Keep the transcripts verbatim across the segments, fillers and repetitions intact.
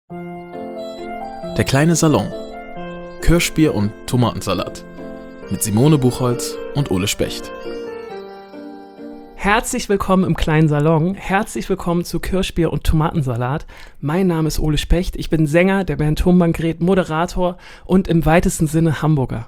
Der kleine Salon. Kirschbier und Tomatensalat. Mit Simone Buchholz und Ole Specht. Herzlich willkommen im kleinen Salon. Herzlich willkommen zu Kirschbier und Tomatensalat. Mein Name ist Ole Specht. Ich bin Sänger der Band Tonbandgerät, Moderator und im weitesten Sinne Hamburger.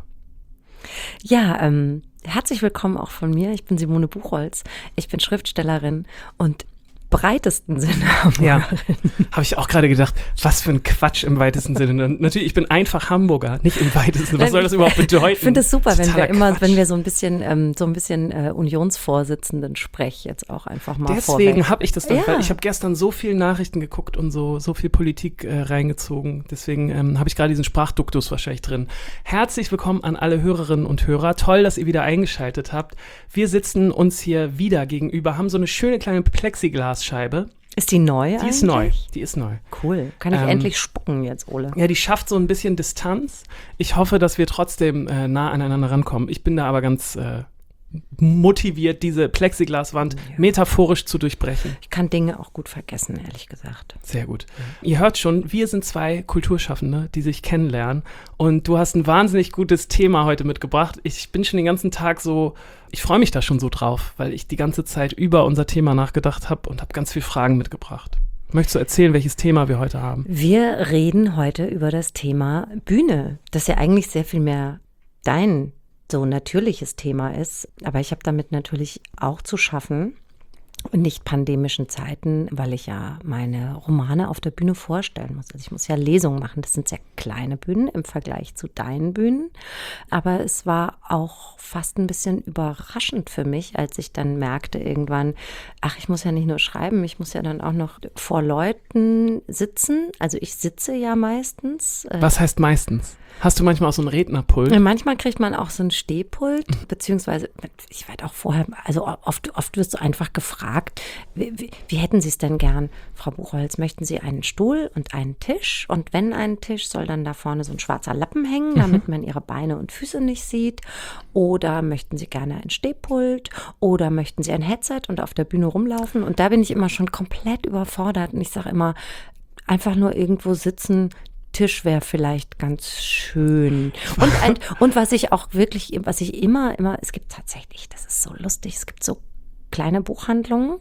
Ja, ähm, herzlich willkommen auch von mir. Ich bin Simone Buchholz. Ich bin Schriftstellerin und breitesten Sinne Hamburgerin. Ja, habe ich auch gerade gedacht, was für ein Quatsch im weitesten Sinne. Und natürlich, ich bin einfach Hamburger, nicht im weitesten Sinne. Was soll das überhaupt bedeuten? Ich finde es super, wenn wir immer, Quatsch. wenn wir so ein bisschen, ähm, so ein bisschen äh, Unionsvorsitzenden-Sprech jetzt auch einfach mal Deswegen habe ich das dann, Ja. weil ich habe gestern so viel Nachrichten geguckt und so, so viel Politik äh, reingezogen. Deswegen ähm, habe ich gerade diesen Sprachduktus wahrscheinlich drin. Herzlich willkommen an alle Hörerinnen und Hörer. Toll, dass ihr wieder eingeschaltet habt. Wir sitzen uns hier wieder gegenüber, haben so eine schöne kleine Plexiglasscheibe. Ist die neu Die eigentlich? ist neu, die ist neu. Cool. Kann ich Ähm, endlich spucken jetzt, Ole? Ja, die schafft so ein bisschen Distanz. Ich hoffe, dass wir trotzdem äh, nah aneinander rankommen. Ich bin da aber ganz äh, motiviert, diese Plexiglaswand Ja. metaphorisch zu durchbrechen. Ich kann Dinge auch gut vergessen, ehrlich gesagt. Sehr gut. Ihr hört schon, wir sind zwei Kulturschaffende, die sich kennenlernen. Und du hast ein wahnsinnig gutes Thema heute mitgebracht. Ich bin schon den ganzen Tag so, ich freue mich da schon so drauf, weil ich die ganze Zeit über unser Thema nachgedacht habe und habe ganz viele Fragen mitgebracht. Möchtest du erzählen, welches Thema wir heute haben? Wir reden heute über das Thema Bühne, das ja eigentlich sehr viel mehr dein so natürliches Thema ist. Aber ich habe damit natürlich auch zu schaffen in nicht pandemischen Zeiten, weil ich ja meine Romane auf der Bühne vorstellen muss. Also ich muss ja Lesungen machen. Das sind sehr kleine Bühnen im Vergleich zu deinen Bühnen. Aber es war auch fast ein bisschen überraschend für mich, als ich dann merkte irgendwann, ach, ich muss ja nicht nur schreiben, ich muss ja dann auch noch vor Leuten sitzen. Also ich sitze ja meistens. Was heißt meistens? Hast du manchmal auch so einen Rednerpult? Ja, manchmal kriegt man auch so ein Stehpult, beziehungsweise, ich werde auch vorher, also oft, oft wirst du einfach gefragt, wie, wie, wie hätten Sie es denn gern, Frau Buchholz, möchten Sie einen Stuhl und einen Tisch? Und wenn ein Tisch, soll dann da vorne so ein schwarzer Lappen hängen, damit man Ihre Beine und Füße nicht sieht? Oder möchten Sie gerne ein Stehpult? Oder möchten Sie ein Headset und auf der Bühne rumlaufen? Und da bin ich immer schon komplett überfordert und ich sage immer, einfach nur irgendwo sitzen, Tisch wäre vielleicht ganz schön. Und, ein, und was ich auch wirklich, was ich immer, immer, es gibt tatsächlich, das ist so lustig, es gibt so kleine Buchhandlungen.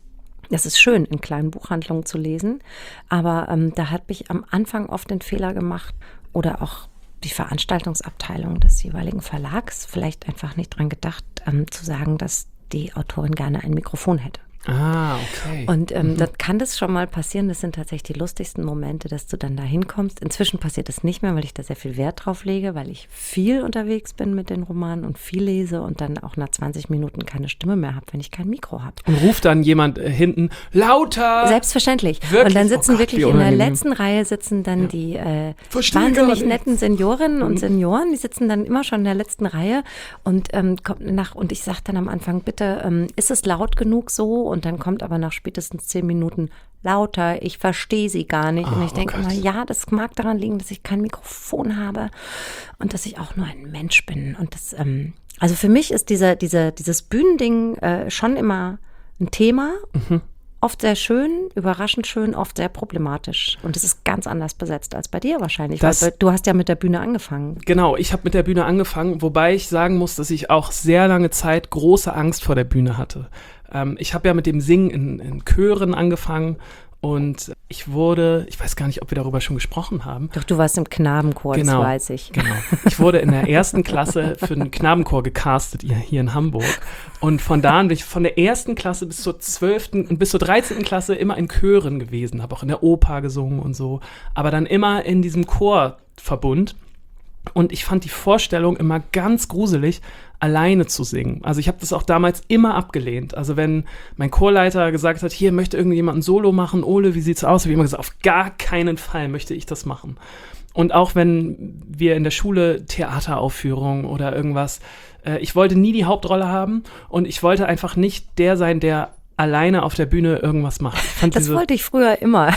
Das ist schön, in kleinen Buchhandlungen zu lesen. Aber ähm, da habe ich am Anfang oft den Fehler gemacht oder auch die Veranstaltungsabteilung des jeweiligen Verlags vielleicht einfach nicht dran gedacht, ähm, zu sagen, dass die Autorin gerne ein Mikrofon hätte. Ah, okay. Und ähm, Mhm. dann kann das schon mal passieren. Das sind tatsächlich die lustigsten Momente, dass du dann da hinkommst. Inzwischen passiert das nicht mehr, weil ich da sehr viel Wert drauf lege, weil ich viel unterwegs bin mit den Romanen und viel lese und dann auch nach zwanzig Minuten keine Stimme mehr habe, wenn ich kein Mikro habe. Und ruft dann jemand äh, hinten, lauter! Selbstverständlich. Wirklich? Und dann sitzen Oh Gott, wirklich wie in der unangenehm. letzten Reihe sitzen dann Ja. die äh, Verstehe gar wahnsinnig nicht. netten Seniorinnen und Mhm. Senioren, die sitzen dann immer schon in der letzten Reihe und ähm, kommt nach und ich sage dann am Anfang, bitte, ähm, ist es laut genug so? Und dann kommt aber nach spätestens zehn Minuten lauter, ich verstehe sie gar nicht. Ah, und ich oh denke Gott. immer, ja, das mag daran liegen, dass ich kein Mikrofon habe und dass ich auch nur ein Mensch bin. Und das, ähm, also für mich ist dieser, dieser, dieses Bühnending äh, schon immer ein Thema. Mhm. Oft sehr schön, überraschend schön, oft sehr problematisch. Und es ist ganz anders besetzt als bei dir wahrscheinlich. Das- weil du hast ja mit der Bühne angefangen. Genau, ich habe mit der Bühne angefangen, wobei ich sagen muss, dass ich auch sehr lange Zeit große Angst vor der Bühne hatte. Ähm, ich habe ja mit dem Singen in, in Chören angefangen und ich wurde, ich weiß gar nicht, ob wir darüber schon gesprochen haben. Doch du warst im Knabenchor, Genau. das weiß ich. Genau. Ich wurde in der ersten Klasse für den Knabenchor gecastet hier, hier in Hamburg. Und von da an bin ich von der ersten Klasse bis zur zwölften und bis zur dreizehnten Klasse immer in Chören gewesen, habe auch in der Oper gesungen und so, aber dann immer in diesem Chorverbund. Und ich fand die Vorstellung immer ganz gruselig, alleine zu singen. Also ich habe das auch damals immer abgelehnt. Also wenn mein Chorleiter gesagt hat, hier möchte irgendjemand ein Solo machen, Ole, wie sieht's aus? Habe ich immer gesagt, auf gar keinen Fall möchte ich das machen. Und auch wenn wir in der Schule Theateraufführungen oder irgendwas, äh, ich wollte nie die Hauptrolle haben und ich wollte einfach nicht der sein, der alleine auf der Bühne irgendwas macht. Ich fand Das diese, wollte ich früher immer.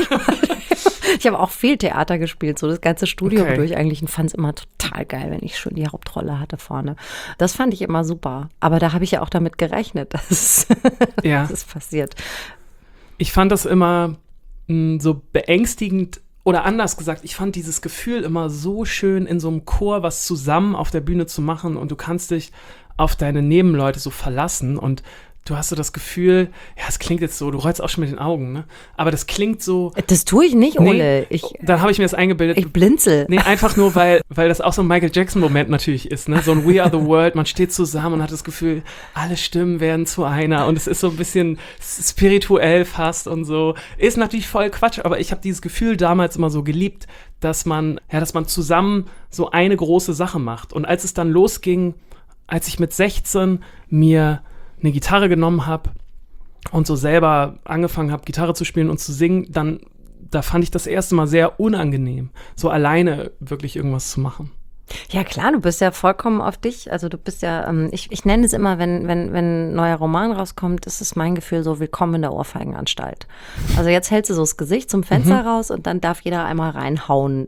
Ich habe auch viel Theater gespielt, so das ganze Studium Okay. durch eigentlich und fand es immer total geil, wenn ich schon die Hauptrolle hatte vorne. Das fand ich immer super. Aber da habe ich ja auch damit gerechnet, dass es, Ja. dass es passiert. Ich fand das immer mh, so beängstigend oder anders gesagt, ich fand dieses Gefühl immer so schön, in so einem Chor was zusammen auf der Bühne zu machen und du kannst dich auf deine Nebenleute so verlassen und du hast so das Gefühl, ja, es klingt jetzt so, du rollst auch schon mit den Augen, ne? Aber das klingt so. Das tue ich nicht, Ole. Nee, ich, dann habe ich mir das eingebildet. Ich blinzel. Nee, einfach nur, weil, weil das auch so ein Michael Jackson-Moment natürlich ist, ne? So ein We Are the World, man steht zusammen und hat das Gefühl, alle Stimmen werden zu einer und es ist so ein bisschen spirituell fast und so. Ist natürlich voll Quatsch, aber ich habe dieses Gefühl damals immer so geliebt, dass man, ja, dass man zusammen so eine große Sache macht. Und als es dann losging, als ich mit sechzehn mir eine Gitarre genommen habe und so selber angefangen habe, Gitarre zu spielen und zu singen, dann, da fand ich das erste Mal sehr unangenehm, so alleine wirklich irgendwas zu machen. Ja klar, du bist ja vollkommen auf dich, also du bist ja, ähm, ich, ich nenne es immer, wenn, wenn, wenn ein neuer Roman rauskommt, ist es mein Gefühl so, willkommen in der Ohrfeigenanstalt. Also jetzt hältst du so das Gesicht zum Fenster mhm. raus und dann darf jeder einmal reinhauen.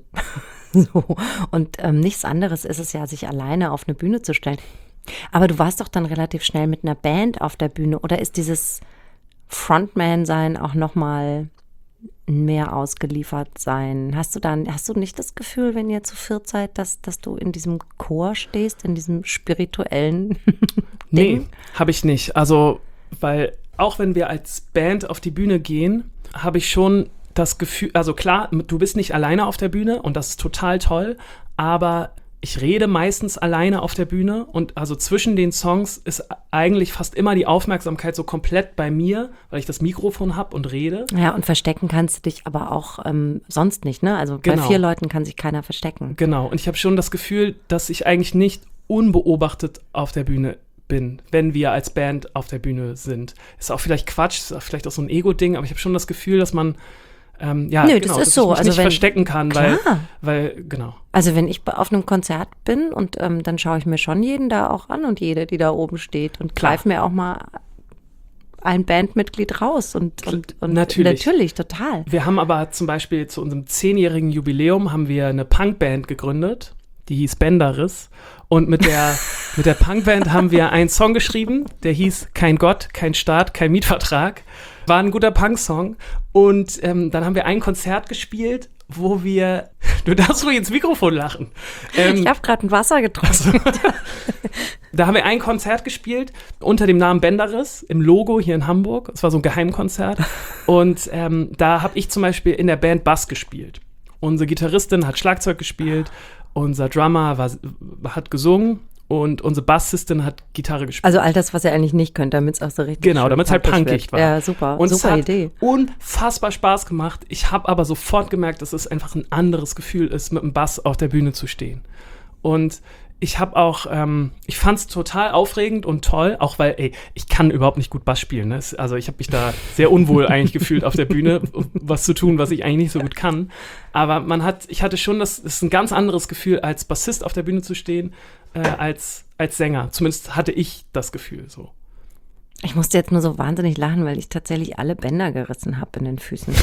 So. Und ähm, nichts anderes ist es ja, sich alleine auf eine Bühne zu stellen. Aber du warst doch dann relativ schnell mit einer Band auf der Bühne, oder ist dieses Frontman-Sein auch nochmal mehr ausgeliefert sein? Hast du dann, hast du nicht das Gefühl, wenn ihr zu viert seid, dass, dass du in diesem Chor stehst, in diesem spirituellen Ding? Nee, habe ich nicht. Also, weil auch wenn wir als Band auf die Bühne gehen, habe ich schon das Gefühl, also klar, du bist nicht alleine auf der Bühne und das ist total toll, aber ich rede meistens alleine auf der Bühne und also zwischen den Songs ist eigentlich fast immer die Aufmerksamkeit so komplett bei mir, weil ich das Mikrofon habe und rede. Ja, und verstecken kannst du dich aber auch ähm, sonst nicht, ne? Also genau. Bei vier Leuten kann sich keiner verstecken. Genau, und ich habe schon das Gefühl, dass ich eigentlich nicht unbeobachtet auf der Bühne bin, wenn wir als Band auf der Bühne sind. Ist auch vielleicht Quatsch, ist auch vielleicht auch so ein Ego-Ding, aber ich habe schon das Gefühl, dass man Ähm, ja, Nö, genau, das ist dass so. ich mich Also nicht wenn, verstecken kann, klar. weil, weil, genau. Also wenn ich auf einem Konzert bin und ähm, dann schaue ich mir schon jeden da auch an und jede, die da oben steht und greife mir auch mal ein Bandmitglied raus und, und, und natürlich. natürlich, total. Wir haben aber zum Beispiel zu unserem zehnjährigen Jubiläum haben wir eine Punkband gegründet, die hieß Benderis. Und mit der, mit der Punkband haben wir einen Song geschrieben, der hieß Kein Gott, kein Staat, kein Mietvertrag. War ein guter Punk-Song. Und ähm, dann haben wir ein Konzert gespielt, wo wir, du darfst ruhig ins Mikrofon lachen. Ähm, ich habe gerade ein Wasser getrunken. Also, da haben wir ein Konzert gespielt unter dem Namen Benderis im Logo hier in Hamburg. Es war so ein Geheimkonzert. Und ähm, da habe ich zum Beispiel in der Band Bass gespielt. Unsere Gitarristin hat Schlagzeug gespielt, unser Drummer war, hat gesungen und unsere Bassistin hat Gitarre gespielt. Also all das, was ihr eigentlich nicht könnt, damit es auch so richtig Genau, damit es halt punkig war. Ja, super, und super es hat Idee. unfassbar Spaß gemacht. Ich habe aber sofort gemerkt, dass es einfach ein anderes Gefühl ist, mit dem Bass auf der Bühne zu stehen. Und ich habe auch, ähm, ich fand es total aufregend und toll, auch weil, ey, ich kann überhaupt nicht gut Bass spielen. Ne? Also ich habe mich da sehr unwohl eigentlich gefühlt auf der Bühne, was zu tun, was ich eigentlich nicht so gut kann. Aber man hat, ich hatte schon, das ist ein ganz anderes Gefühl, als Bassist auf der Bühne zu stehen, äh, als, als Sänger. Zumindest hatte ich das Gefühl so. Ich musste jetzt nur so wahnsinnig lachen, weil ich tatsächlich alle Bänder gerissen habe in den Füßen.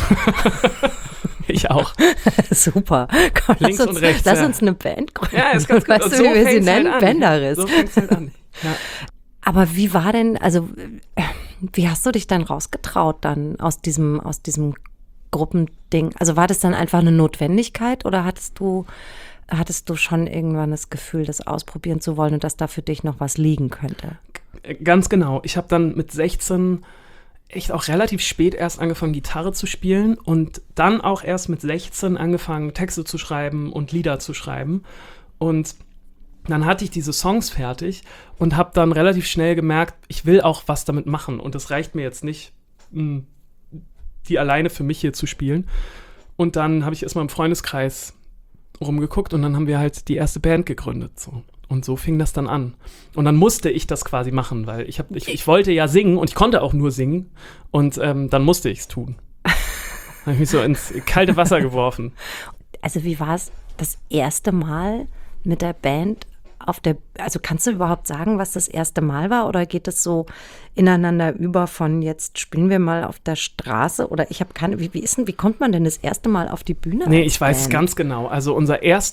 Ich auch. Super. Komm, Links lass uns, und rechts. Lass ja. uns eine Band gründen. Ja, ist ganz gut. Weißt Und du, so wie wir sie fängt's nennen? halt an. Bänderriss. So fängt's halt an. Ja. Aber wie war denn, also wie hast du dich dann rausgetraut dann aus diesem, aus diesem Gruppending? Also war das dann einfach eine Notwendigkeit oder hattest du, hattest du schon irgendwann das Gefühl, das ausprobieren zu wollen und dass da für dich noch was liegen könnte? Ganz genau. Ich habe dann mit sechzehn echt auch relativ spät erst angefangen, Gitarre zu spielen und dann auch erst mit sechzehn angefangen, Texte zu schreiben und Lieder zu schreiben. Und dann hatte ich diese Songs fertig und habe dann relativ schnell gemerkt, ich will auch was damit machen. Und es reicht mir jetzt nicht, mh, die alleine für mich hier zu spielen. Und dann habe ich erstmal im Freundeskreis rumgeguckt und dann haben wir halt die erste Band gegründet. So. Und so fing das dann an. Und dann musste ich das quasi machen, weil ich, hab, ich, ich wollte ja singen und ich konnte auch nur singen. Und ähm, dann musste ich es tun. Dann habe ich mich so ins kalte Wasser geworfen. Also wie war es das erste Mal mit der Band auf der, also kannst du überhaupt sagen, was das erste Mal war? Oder geht es so ineinander über von jetzt spielen wir mal auf der Straße? Oder ich habe keine, wie, wie ist denn, wie kommt man denn das erste Mal auf die Bühne? Nee, ich weiß Band? ganz genau. Also unser erster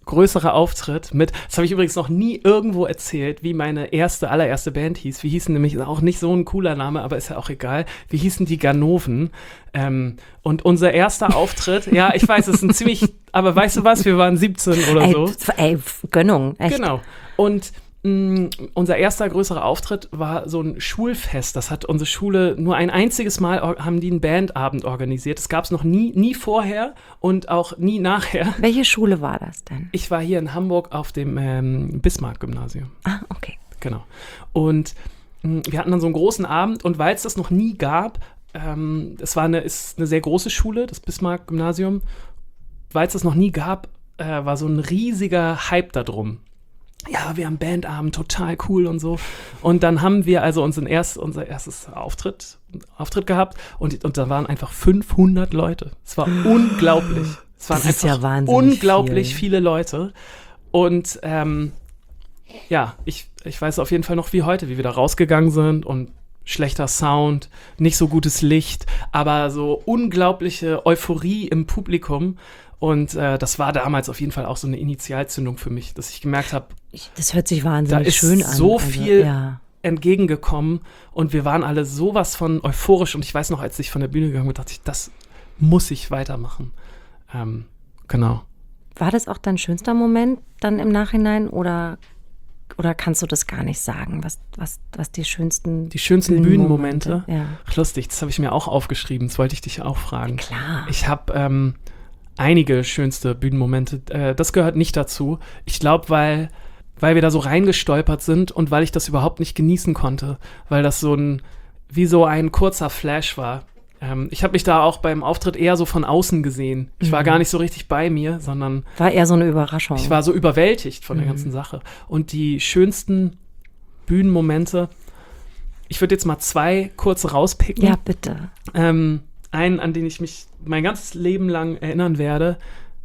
größerer Auftritt mit, das habe ich übrigens noch nie irgendwo erzählt, wie meine erste, allererste Band hieß. Wie hießen nämlich, auch nicht so ein cooler Name, aber ist ja auch egal. Wie hießen die Ganoven? Ähm, und unser erster Auftritt, ja, ich weiß, es ist ein ziemlich, aber weißt du was, wir waren siebzehn oder ey, so. Ey, Gönnung, echt. Genau. Und mh, unser erster größerer Auftritt war so ein Schulfest. Das hat unsere Schule nur ein einziges Mal, or- haben die einen Bandabend organisiert. Das gab es noch nie, nie vorher und auch nie nachher. Welche Schule war das denn? Ich war hier in Hamburg auf dem ähm, Bismarck-Gymnasium. Ah, okay. Genau. Und mh, wir hatten dann so einen großen Abend und weil es das noch nie gab, ähm, es war eine, ist eine sehr große Schule, das Bismarck-Gymnasium, weil es das noch nie gab, äh, war so ein riesiger Hype da drum. Ja, wir haben Bandabend, total cool und so. Und dann haben wir also unseren erst, unser erstes Auftritt, Auftritt gehabt und, und da waren einfach fünfhundert Leute. Es war unglaublich. Es waren Das ist einfach ja wahnsinnig unglaublich viel. viele Leute. Und ähm, ja, ich, ich weiß auf jeden Fall noch wie heute, wie wir da rausgegangen sind und schlechter Sound, nicht so gutes Licht, aber so unglaubliche Euphorie im Publikum. Und äh, das war damals auf jeden Fall auch so eine Initialzündung für mich, dass ich gemerkt habe, Ich, das hört sich da wahnsinnig ist schön an. so Also, viel ja. entgegengekommen und wir waren alle sowas von euphorisch. Und ich weiß noch, als ich von der Bühne gegangen bin, dachte ich, das muss ich weitermachen. Ähm, genau. War das auch dein schönster Moment dann im Nachhinein oder, oder kannst du das gar nicht sagen, was, was, was die schönsten Die schönsten Bühnenmomente. Ja, Ach, lustig, das habe ich mir auch aufgeschrieben, das wollte ich dich auch fragen. klar. Ich habe ähm, einige schönste Bühnenmomente. Äh, das gehört nicht dazu. Ich glaube, weil, weil wir da so reingestolpert sind und weil ich das überhaupt nicht genießen konnte. Weil das so ein, wie so ein kurzer Flash war. Ähm, ich habe mich da auch beim Auftritt eher so von außen gesehen. Ich Mhm. war gar nicht so richtig bei mir, sondern War eher so eine Überraschung. ich war so überwältigt von der Mhm. ganzen Sache. Und die schönsten Bühnenmomente, ich würde jetzt mal zwei kurz rauspicken. Ja, bitte. Ähm, einen, an den ich mich mein ganzes Leben lang erinnern werde,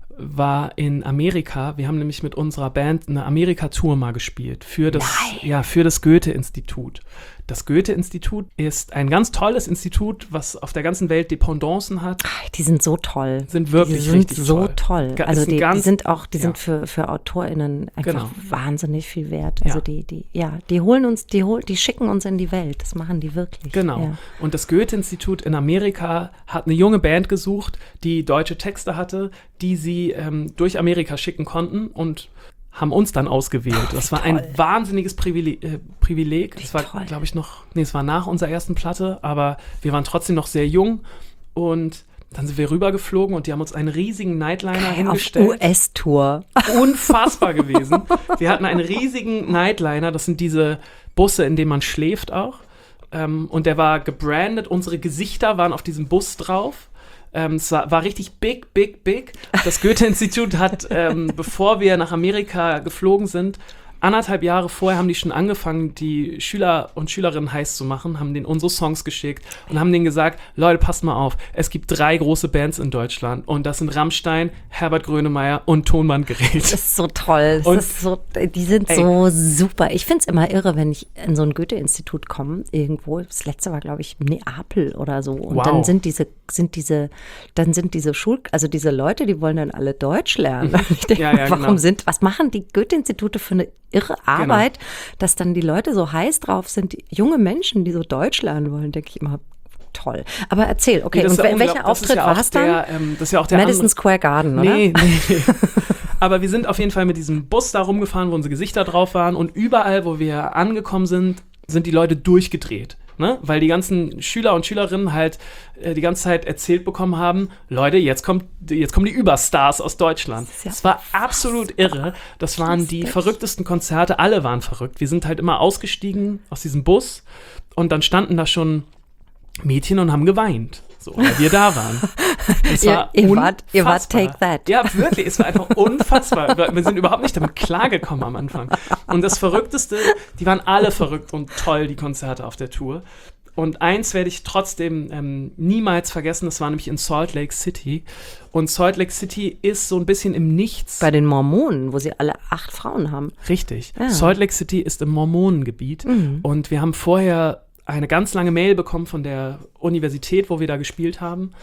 war in Amerika. Wir haben nämlich mit unserer Band eine Amerika-Tour mal gespielt für das, ja, für das Goethe-Institut. Das Goethe-Institut ist ein ganz tolles Institut, was auf der ganzen Welt Dependancen hat. Ach, die sind so toll. Sind wirklich die sind richtig so toll. toll. Ga- Also ist ein die, die ganz- sind auch, die ja. sind für, für AutorInnen einfach Genau. wahnsinnig viel wert. Also Ja. die, die, ja, die holen uns, die hol, die schicken uns in die Welt. Das machen die wirklich. Genau. Ja. Und das Goethe-Institut in Amerika hat eine junge Band gesucht, die deutsche Texte hatte, die sie ähm, durch Amerika schicken konnten und haben uns dann ausgewählt. Das war ein wahnsinniges Privileg. Äh, Privileg. Das war, toll. glaube ich, noch, nee, es war nach unserer ersten Platte, aber wir waren trotzdem noch sehr jung und dann sind wir rübergeflogen und die haben uns einen riesigen Nightliner Auf hingestellt. U S-Tour. Unfassbar gewesen. Wir hatten einen riesigen Nightliner, das sind diese Busse, in denen man schläft auch. Ähm, und der war gebrandet, unsere Gesichter waren auf diesem Bus drauf. Ähm, es war, war richtig big, big, big. Das Goethe-Institut hat, ähm, bevor wir nach Amerika geflogen sind, anderthalb Jahre vorher haben die schon angefangen, die Schüler und Schülerinnen heiß zu machen, haben denen unsere Songs geschickt und haben denen gesagt, Leute, passt mal auf, es gibt drei große Bands in Deutschland und das sind Rammstein, Herbert Grönemeyer und Tonbandgerät. Das ist so toll. Das Und- ist so, die sind Ey. so super. Ich finde es immer irre, wenn ich in so ein Goethe-Institut komme, irgendwo. Das letzte war, glaube ich, Neapel oder so. Und Wow. dann sind diese, sind diese, dann sind diese Schul, also diese Leute, die wollen dann alle Deutsch lernen. Und ich denke, Ja, ja, warum genau. sind, was machen die Goethe-Institute für eine irre Arbeit, dass dann die Leute so heiß drauf sind, die junge Menschen, die so Deutsch lernen wollen, denke ich immer, toll. Aber erzähl, okay, Das und ist ja wel- welcher unglaublich. Das ist Auftritt ja war auch es dann? der, ähm, das ist ja auch der Madison andere- Square Garden, oder? Nee, nee, nee. Aber wir sind auf jeden Fall mit diesem Bus da rumgefahren, wo unsere Gesichter drauf waren und überall, wo wir angekommen sind, sind die Leute durchgedreht. Ne? Weil die ganzen Schüler und Schülerinnen halt äh, die ganze Zeit erzählt bekommen haben, Leute, jetzt kommt, jetzt kommen die Überstars aus Deutschland. ist ja Das war absolut irre. Das waren die verrücktesten Konzerte. Alle waren verrückt. Wir sind halt immer ausgestiegen aus diesem Bus und dann standen da schon Mädchen und haben geweint. So, weil wir da waren. Es Ihr- war ihr wart- ihr wart unfassbar. Take That. Ja, wirklich. Es war einfach unfassbar. Wir sind überhaupt nicht damit klargekommen am Anfang. Und das Verrückteste, die waren alle verrückt und toll, die Konzerte auf der Tour. Und eins werde ich trotzdem ähm, niemals vergessen, das war nämlich in Salt Lake City. Und Salt Lake City ist so ein bisschen im Nichts. Bei den Mormonen, wo sie alle acht Frauen haben. Richtig. Ja. Salt Lake City ist im Mormonengebiet. Mhm. Und wir haben vorher eine ganz lange Mail bekommen von der Universität, wo wir da gespielt haben.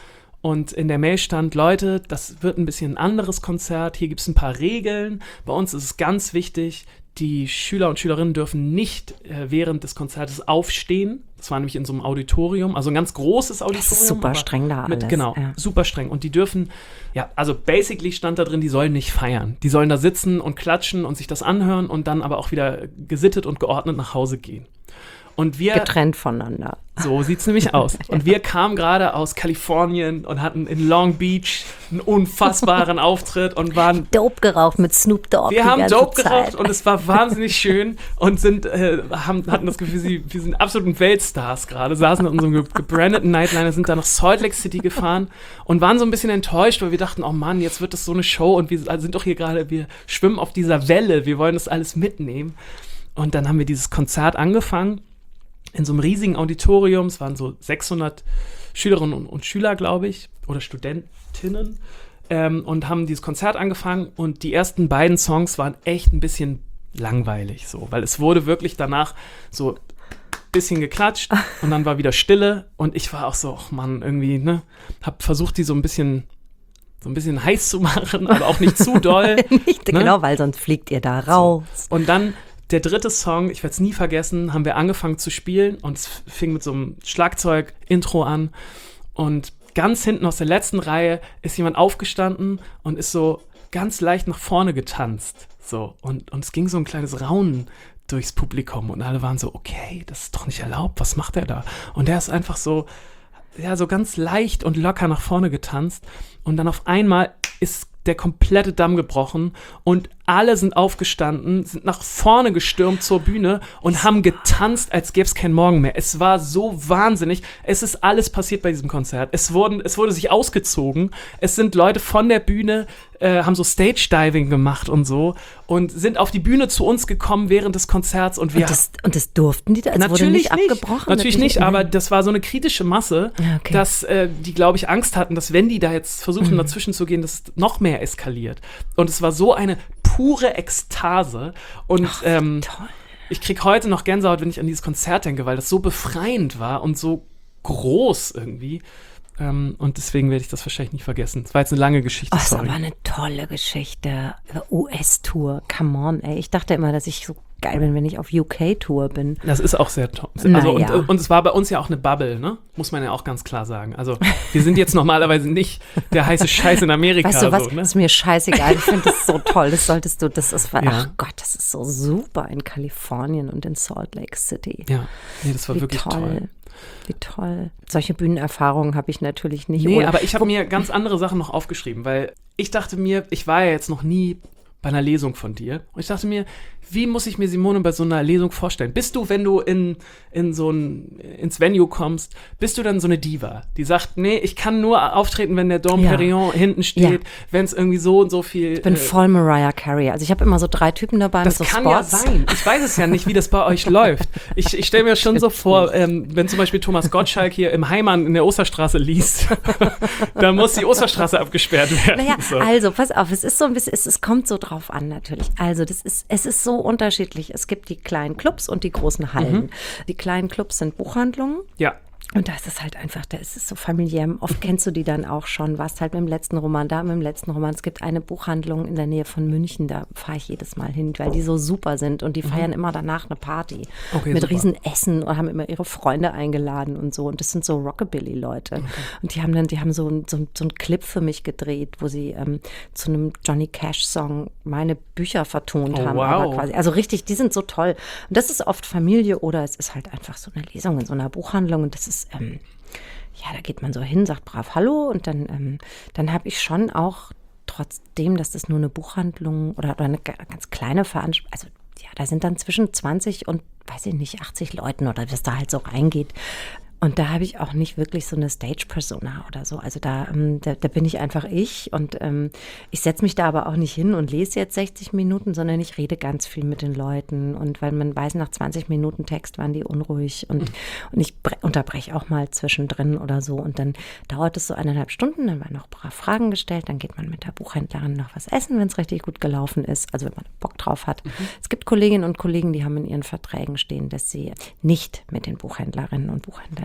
Und in der Mail stand, Leute, das wird ein bisschen ein anderes Konzert, hier gibt es ein paar Regeln. Bei uns ist es ganz wichtig, die Schüler und Schülerinnen dürfen nicht äh, während des Konzertes aufstehen. Das war nämlich in so einem Auditorium, also ein ganz großes Auditorium. Das ist super streng da mit, alles. Genau, ja. super streng. Und die dürfen, ja, also basically stand da drin, die sollen nicht feiern. Die sollen da sitzen und klatschen und sich das anhören und dann aber auch wieder gesittet und geordnet nach Hause gehen. Und wir, getrennt voneinander. So sieht's nämlich aus. Und wir kamen gerade aus Kalifornien und hatten in Long Beach einen unfassbaren Auftritt und waren Dope geraucht mit Snoop Dogg. Wir die haben ganze Dope Zeit. geraucht und es war wahnsinnig schön und sind, äh, haben, hatten das Gefühl, sie, wir sind absoluten Weltstars gerade, saßen in unserem ge- gebrandeten Nightliner, sind dann nach Salt Lake City gefahren und waren so ein bisschen enttäuscht, weil wir dachten, oh Mann, jetzt wird das so eine Show und wir sind doch hier gerade, wir schwimmen auf dieser Welle, wir wollen das alles mitnehmen. Und dann haben wir dieses Konzert angefangen in so einem riesigen Auditorium. Es waren so sechshundert Schülerinnen und, und Schüler, glaube ich, oder Studentinnen, ähm, und haben dieses Konzert angefangen. Und die ersten beiden Songs waren echt ein bisschen langweilig, so, weil es wurde wirklich danach so ein bisschen geklatscht und dann war wieder Stille. Und ich war auch so, ach Mann, irgendwie, ne, hab versucht, die so ein bisschen so ein bisschen heiß zu machen, aber auch nicht zu doll. Nicht, ne? Genau, weil sonst fliegt ihr da raus. So. Und dann der dritte Song, ich werde es nie vergessen, haben wir angefangen zu spielen und es fing mit so einem Schlagzeug-Intro an und ganz hinten aus der letzten Reihe ist jemand aufgestanden und ist so ganz leicht nach vorne getanzt. So. Und, und es ging so ein kleines Raunen durchs Publikum und alle waren so, okay, das ist doch nicht erlaubt, was macht der da? Und der ist einfach so, ja, so ganz leicht und locker nach vorne getanzt und dann auf einmal ist der komplette Damm gebrochen und alle sind aufgestanden, sind nach vorne gestürmt zur Bühne und haben getanzt, als gäbe es keinen Morgen mehr. Es war so wahnsinnig. Es ist alles passiert bei diesem Konzert. Es, wurden, es wurde sich ausgezogen. Es sind Leute von der Bühne, äh, haben so Stage-Diving gemacht und so und sind auf die Bühne zu uns gekommen während des Konzerts. Und, wir Und das, und das durften die da? Es natürlich wurde nicht, nicht abgebrochen? Natürlich nicht, aber das war so eine kritische Masse, Okay. dass äh, die, glaube ich, Angst hatten, dass wenn die da jetzt versuchen, Mhm. dazwischen zu gehen, dass es noch mehr eskaliert. Und es war so eine pure Ekstase. Und ähm, Toll. ich kriege heute noch Gänsehaut, wenn ich an dieses Konzert denke, weil das so befreiend war und so groß irgendwie. Ähm, und deswegen werde ich das wahrscheinlich nicht vergessen. Das war jetzt eine lange Geschichte, Oh, das ist sorry. aber eine tolle Geschichte. U S-Tour, come on, ey. Ich dachte immer, dass ich so geil bin, wenn ich auf U K-Tour bin. Das ist auch sehr toll. Also, Naja. und, und es war bei uns ja auch eine Bubble, ne? Muss man ja auch ganz klar sagen. Also wir sind jetzt normalerweise nicht der heiße Scheiß in Amerika. Weißt du was, so, ne? ist mir scheißegal. Ich finde das so toll. Das solltest du, das ist, Ja. ach Gott, das ist so super in Kalifornien und in Salt Lake City. Ja, nee, das war Wie wirklich toll. toll. Wie toll. Solche Bühnenerfahrungen habe ich natürlich nicht. Nee, Oder- aber ich habe mir ganz andere Sachen noch aufgeschrieben, weil ich dachte mir, ich war ja jetzt noch nie bei einer Lesung von dir. Und ich dachte mir, wie muss ich mir Simone bei so einer Lesung vorstellen? Bist du, wenn du in, in so ein, ins Venue kommst, bist du dann so eine Diva, die sagt, nee, ich kann nur auftreten, wenn der Dom Ja. Perignon hinten steht, Ja. wenn es irgendwie so und so viel... Ich bin äh, voll Mariah Carey. Also ich habe immer so drei Typen dabei Das mit so kann Spots. ja sein. Ich weiß es ja nicht, wie das bei euch läuft. Ich, ich stelle mir schon so vor, ähm, wenn zum Beispiel Thomas Gottschalk hier im Heimann in der Osterstraße liest, dann muss die Osterstraße abgesperrt werden. Naja, So. also pass auf, es ist so ein bisschen, es, es kommt so drauf an natürlich. Also das ist, es ist so unterschiedlich. Es gibt die kleinen Clubs und die großen Hallen. Die kleinen Clubs sind Buchhandlungen. Ja. Und da ist es halt einfach, da ist es so familiär. Oft kennst du die dann auch schon, warst halt mit dem letzten Roman da, mit dem letzten Roman. Es gibt eine Buchhandlung in der Nähe von München, da fahre ich jedes Mal hin, weil die so super sind und die feiern immer danach eine Party Okay, mit super. riesen Essen und haben immer ihre Freunde eingeladen und so. Und das sind so Rockabilly-Leute. Und die haben dann, die haben so, ein- so, ein- so einen Clip für mich gedreht, wo sie ähm, zu einem Johnny Cash-Song meine Bücher vertont Oh, haben. wow. Aber quasi, also richtig, die sind so toll. Und das ist oft Familie oder es ist halt einfach so eine Lesung in so einer Buchhandlung und das ist ähm, ja, da geht man so hin, sagt brav Hallo und dann, ähm, dann habe ich schon auch, trotzdem, dass das nur eine Buchhandlung oder, oder eine ga- ganz kleine Veranstaltung, also ja, da sind dann zwischen zwanzig und, weiß ich nicht, achtzig Leuten oder was da halt so reingeht. Und da habe ich auch nicht wirklich so eine Stage-Persona oder so. Also da, ähm, da, da bin ich einfach ich und ähm, ich setze mich da aber auch nicht hin und lese jetzt sechzig Minuten, sondern ich rede ganz viel mit den Leuten. Und weil man weiß, nach zwanzig Minuten Text waren die unruhig und, und ich bre- unterbreche auch mal zwischendrin oder so. Und dann dauert es so eineinhalb Stunden, dann werden noch brav Fragen gestellt, dann geht man mit der Buchhändlerin noch was essen, wenn es richtig gut gelaufen ist, also wenn man Bock drauf hat. Es gibt Kolleginnen und Kollegen, die haben in ihren Verträgen stehen, dass sie nicht mit den Buchhändlerinnen und Buchhändlern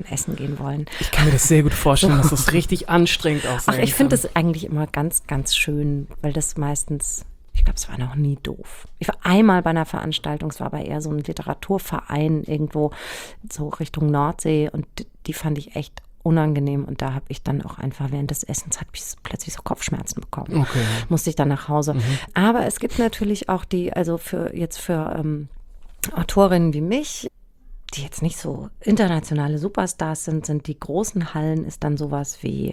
essen gehen wollen. Ich kann mir das sehr gut vorstellen, dass das richtig anstrengend auch sein Ach, ich finde kann. das eigentlich immer ganz, ganz schön, weil das meistens, ich glaube, es war noch nie doof. Ich war einmal bei einer Veranstaltung, es war aber eher so ein Literaturverein irgendwo so Richtung Nordsee und die fand ich echt unangenehm und da habe ich dann auch einfach während des Essens habe ich plötzlich so Kopfschmerzen bekommen. Okay. Musste ich dann nach Hause. Mhm. Aber es gibt natürlich auch die, also für jetzt für ähm, Autorinnen wie mich, die jetzt nicht so internationale Superstars sind, sind die großen Hallen ist dann sowas wie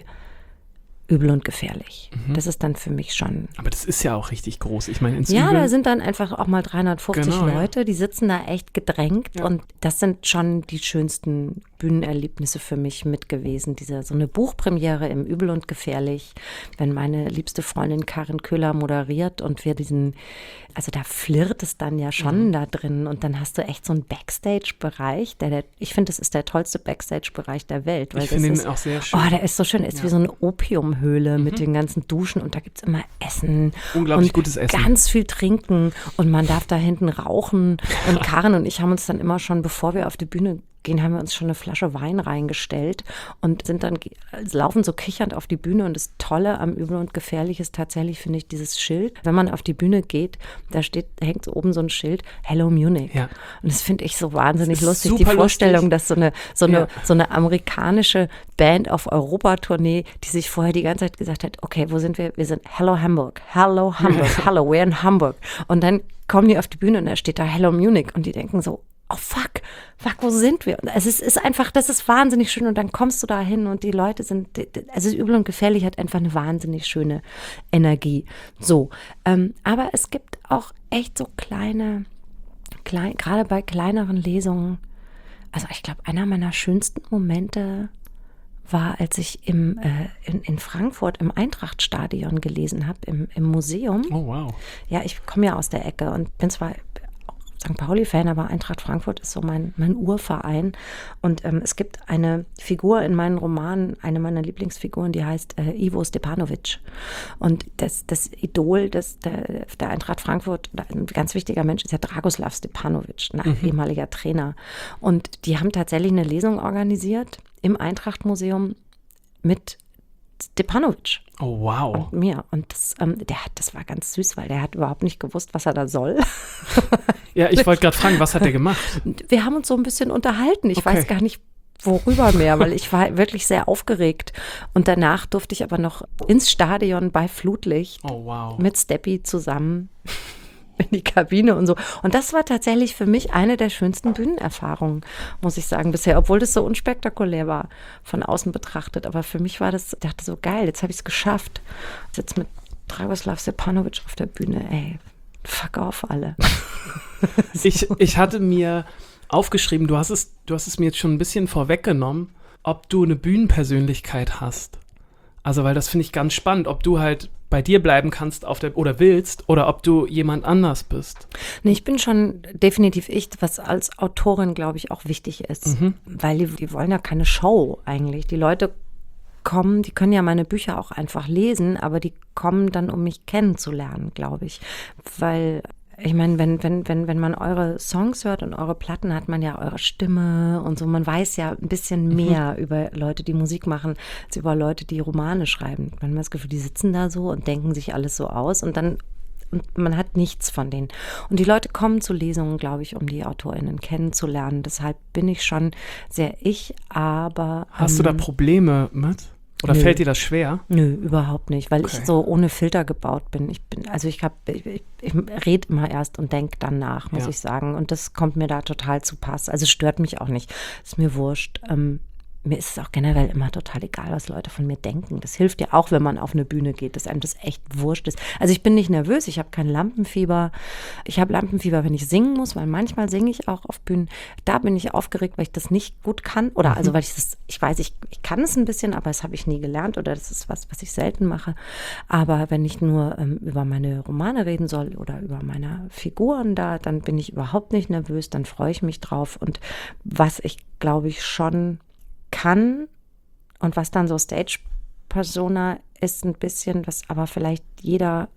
Übel und gefährlich. Mhm. Das ist dann für mich schon. Aber das ist ja auch richtig groß. Ich meine, ins Ja, Übel, da sind dann einfach auch mal dreihundertfünfzig Genau, ja. Leute, die sitzen da echt gedrängt Ja. und das sind schon die schönsten Bühnenerlebnisse für mich mit gewesen. Diese, so eine Buchpremiere im Übel und gefährlich, wenn meine liebste Freundin Karin Köhler moderiert und wir diesen, also da flirrt es dann ja schon Mhm. da drin und dann hast du echt so einen Backstage-Bereich, der, der ich finde, das ist der tollste Backstage-Bereich der Welt. Weil ich das finde ist, ihn auch sehr schön. oh, der ist so schön, der ist Ja. wie so eine Opiumhöhle mit den ganzen Duschen und da gibt es immer Essen. Unglaublich und gutes Essen. Ganz viel trinken und man darf da hinten rauchen. Und Karin und ich haben uns dann immer schon, bevor wir auf die Bühne gehen, haben wir uns schon eine Flasche Wein reingestellt und sind dann, laufen so kichernd auf die Bühne. Und das Tolle am Übel und Gefährlich ist tatsächlich, finde ich, dieses Schild. Wenn man auf die Bühne geht, da steht, hängt so oben so ein Schild, Hello Munich. Ja. Und das finde ich so wahnsinnig Das ist lustig. Die super Vorstellung, lustig. dass so eine, so eine, Ja. so eine amerikanische Band auf Europatournee, die sich vorher die ganze Zeit gesagt hat, okay, wo sind wir? Wir sind Hello Hamburg, Hello Hamburg, Hello, we're in Hamburg. Und dann kommen die auf die Bühne und da steht da Hello Munich und die denken so, oh fuck, fuck, wo sind wir? Und es ist, ist einfach, das ist wahnsinnig schön und dann kommst du da hin und die Leute sind, also Übel und Gefährlich hat einfach eine wahnsinnig schöne Energie. So, ähm, aber es gibt auch echt so kleine, klein, gerade bei kleineren Lesungen, also ich glaube, einer meiner schönsten Momente war, als ich im, äh, in, in Frankfurt im Eintrachtstadion gelesen habe, im, im Museum. Oh, wow. Ja, ich komme ja aus der Ecke und bin zwar Sankt Pauli-Fan, aber Eintracht Frankfurt ist so mein, mein Urverein. Und ähm, es gibt eine Figur in meinen Romanen, eine meiner Lieblingsfiguren, die heißt äh, Ivo Stepanovic. Und das, das Idol des, der, der Eintracht Frankfurt, ein ganz wichtiger Mensch, ist ja Dragoslav Stepanovic, ein Mhm. ehemaliger Trainer. Und die haben tatsächlich eine Lesung organisiert im Eintracht-Museum mit Stepanovic. Oh, wow. Und mir. Und das, ähm, der hat, das war ganz süß, weil der hat überhaupt nicht gewusst, was er da soll. Ja, ich wollte gerade fragen, was hat der gemacht? Wir haben uns so ein bisschen unterhalten. Ich Okay. weiß gar nicht, worüber mehr, weil ich war wirklich sehr aufgeregt. Und danach durfte ich aber noch ins Stadion bei Flutlicht Oh, wow. mit Steppi zusammen in die Kabine und so. Und das war tatsächlich für mich eine der schönsten Bühnenerfahrungen, muss ich sagen, bisher, obwohl das so unspektakulär war, von außen betrachtet. Aber für mich war das, ich dachte so, geil, jetzt habe ich es geschafft. Ich sitze mit Dragoslav Stepanovic auf der Bühne, ey, fuck auf alle. Ich, ich hatte mir aufgeschrieben, du hast es, du hast es mir jetzt schon ein bisschen vorweggenommen, ob du eine Bühnenpersönlichkeit hast. Also, weil das finde ich ganz spannend, ob du halt bei dir bleiben kannst auf der oder willst oder ob du jemand anders bist. Nee, ich bin schon definitiv ich, was als Autorin, glaube ich, auch wichtig ist. Mhm. Weil die, die wollen ja keine Show eigentlich. Die Leute kommen, die können ja meine Bücher auch einfach lesen, aber die kommen dann, um mich kennenzulernen, glaube ich. Weil ich meine, wenn, wenn, wenn, wenn man eure Songs hört und eure Platten, hat man ja eure Stimme und so. Man weiß ja ein bisschen mehr mhm. über Leute, die Musik machen, als über Leute, die Romane schreiben. Man hat das Gefühl, die sitzen da so und denken sich alles so aus und dann und man hat nichts von denen. Und die Leute kommen zu Lesungen, glaube ich, um die AutorInnen kennenzulernen. Deshalb bin ich schon sehr ich, aber Hast ähm, du da Probleme mit? Oder Nö. fällt dir das schwer? Nö, überhaupt nicht, weil Okay. ich so ohne Filter gebaut bin. Ich bin, also ich habe, ich, ich, ich rede immer erst und denke dann nach, muss Ja. ich sagen. Und das kommt mir da total zu Pass. Also es stört mich auch nicht. Ist mir wurscht. Ähm, mir ist es auch generell immer total egal, was Leute von mir denken. Das hilft ja auch, wenn man auf eine Bühne geht, dass einem das echt wurscht ist. Also ich bin nicht nervös, ich habe kein Lampenfieber. Ich habe Lampenfieber, wenn ich singen muss, weil manchmal singe ich auch auf Bühnen. Da bin ich aufgeregt, weil ich das nicht gut kann. Oder Mhm. also weil ich das, ich weiß, ich, ich kann es ein bisschen, aber das habe ich nie gelernt oder das ist was, was ich selten mache. Aber wenn ich nur ähm, über meine Romane reden soll oder über meine Figuren da, dann bin ich überhaupt nicht nervös, dann freue ich mich drauf. Und was ich, glaube ich, schon kann und was dann so Stage-Persona ist ein bisschen, was aber vielleicht jeder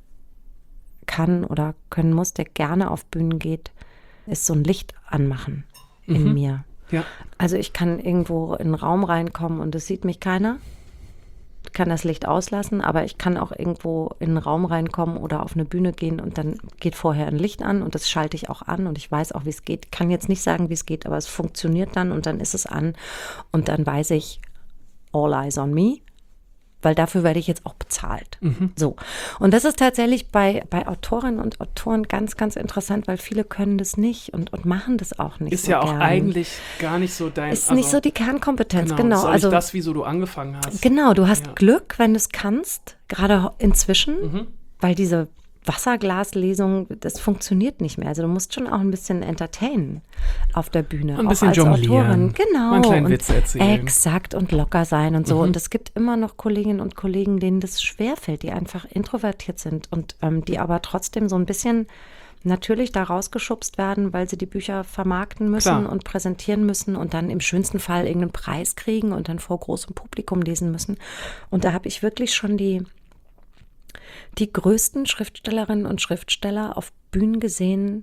kann oder können muss, der gerne auf Bühnen geht, ist so ein Licht anmachen in Mhm. mir. Ja. Also ich kann irgendwo in einen Raum reinkommen und es sieht mich keiner. Ich kann das Licht auslassen, aber ich kann auch irgendwo in einen Raum reinkommen oder auf eine Bühne gehen und dann geht vorher ein Licht an und das schalte ich auch an und ich weiß auch, wie es geht. Ich kann jetzt nicht sagen, wie es geht, aber es funktioniert dann und dann ist es an und dann weiß ich, all eyes on me. Weil dafür werde ich jetzt auch bezahlt. Mhm. So. Und das ist tatsächlich bei, bei Autorinnen und Autoren ganz, ganz interessant, weil viele können das nicht und, und machen das auch nicht. Ist so ja auch gern. eigentlich gar nicht so dein... Ist also, nicht so die Kernkompetenz, genau. genau. Ist auch also nicht das, wieso du angefangen hast. Genau, du hast Ja. Glück, wenn du es kannst, gerade inzwischen, Mhm. weil diese Wasserglaslesung, das funktioniert nicht mehr. Also du musst schon auch ein bisschen entertainen auf der Bühne. Ein auch bisschen als jonglieren. Autorin. Genau. Mal einen kleinen und Witz erzählen. Exakt und locker sein und so. Mhm. Und es gibt immer noch Kolleginnen und Kollegen, denen das schwerfällt, die einfach introvertiert sind und ähm, die aber trotzdem so ein bisschen natürlich da rausgeschubst werden, weil sie die Bücher vermarkten müssen Klar. und präsentieren müssen und dann im schönsten Fall irgendeinen Preis kriegen und dann vor großem Publikum lesen müssen. Und da habe ich wirklich schon die die größten Schriftstellerinnen und Schriftsteller auf Bühnen gesehen,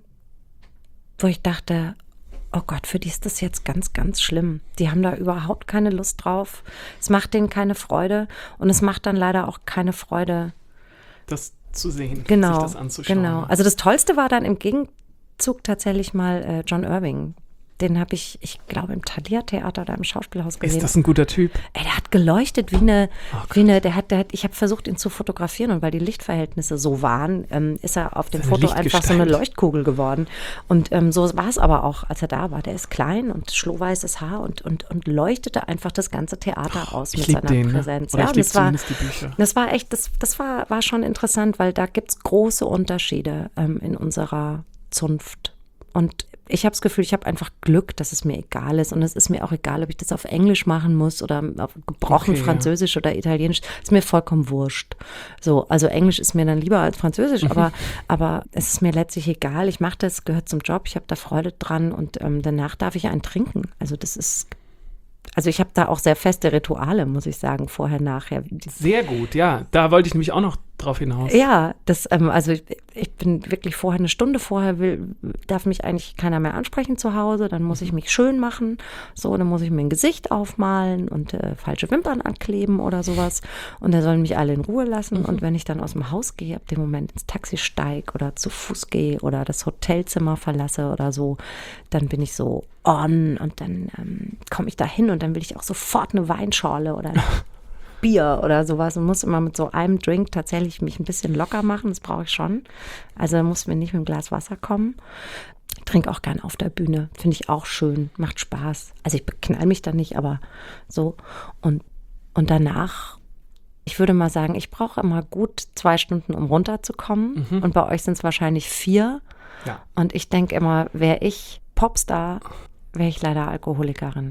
wo ich dachte, oh Gott, für die ist das jetzt ganz, ganz schlimm. Die haben da überhaupt keine Lust drauf. Es macht denen keine Freude und es macht dann leider auch keine Freude, Das zu sehen, genau, sich das anzuschauen. Genau. Also das Tollste war dann im Gegenzug tatsächlich mal äh, John Irving. Den habe ich, ich glaube, im Thalia-Theater oder im Schauspielhaus gesehen. Ist das ein guter Typ? Ey, der hat geleuchtet wie eine, Oh wie eine, der hat, der hat, ich habe versucht, ihn zu fotografieren und weil die Lichtverhältnisse so waren, ähm, ist er auf dem Eine Foto einfach so eine Lichtgestalt. Leuchtkugel geworden. Und ähm, so war es aber auch, als er da war. Der ist klein und schlohweißes Haar und, und, und leuchtete einfach das ganze Theater aus Ich mit liebe seiner den, ne? Präsenz. Oder Ja, ich und liebe das war, zumindest die Bücher. das war echt, das, das war, war schon interessant, weil da gibt es große Unterschiede ähm, in unserer Zunft. Und ich habe das Gefühl, ich habe einfach Glück, dass es mir egal ist. Und es ist mir auch egal, ob ich das auf Englisch machen muss oder auf gebrochen Okay, Französisch ja. oder Italienisch. Ist mir vollkommen wurscht. So, also Englisch ist mir dann lieber als Französisch, Mhm. aber, aber es ist mir letztlich egal. Ich mache das, gehört zum Job, ich habe da Freude dran und ähm, danach darf ich einen trinken. Also das ist, also ich habe da auch sehr feste Rituale, muss ich sagen, vorher, nachher. Sehr gut, ja. Da wollte ich nämlich auch noch drauf hinaus. Ja, das, ähm, also ich, ich bin wirklich vorher, eine Stunde vorher will, darf mich eigentlich keiner mehr ansprechen zu Hause, dann muss ich mich schön machen, so, dann muss ich mir ein Gesicht aufmalen und äh, falsche Wimpern ankleben oder sowas und da sollen mich alle in Ruhe lassen Mhm. und wenn ich dann aus dem Haus gehe, ab dem Moment ins Taxi steige oder zu Fuß gehe oder das Hotelzimmer verlasse oder so, dann bin ich so on und dann ähm, komme ich da hin und dann will ich auch sofort eine Weinschorle oder ein Bier oder sowas und muss immer mit so einem Drink tatsächlich mich ein bisschen locker machen, das brauche ich schon. Also da muss mir nicht mit einem Glas Wasser kommen. Ich trinke auch gern auf der Bühne, finde ich auch schön, macht Spaß. Also ich beknall mich da nicht, aber so. Und, und danach, ich würde mal sagen, ich brauche immer gut zwei Stunden, um runterzukommen. Mhm. Und bei euch sind es wahrscheinlich vier. Ja. Und ich denke immer, wäre ich Popstar, wäre ich leider Alkoholikerin.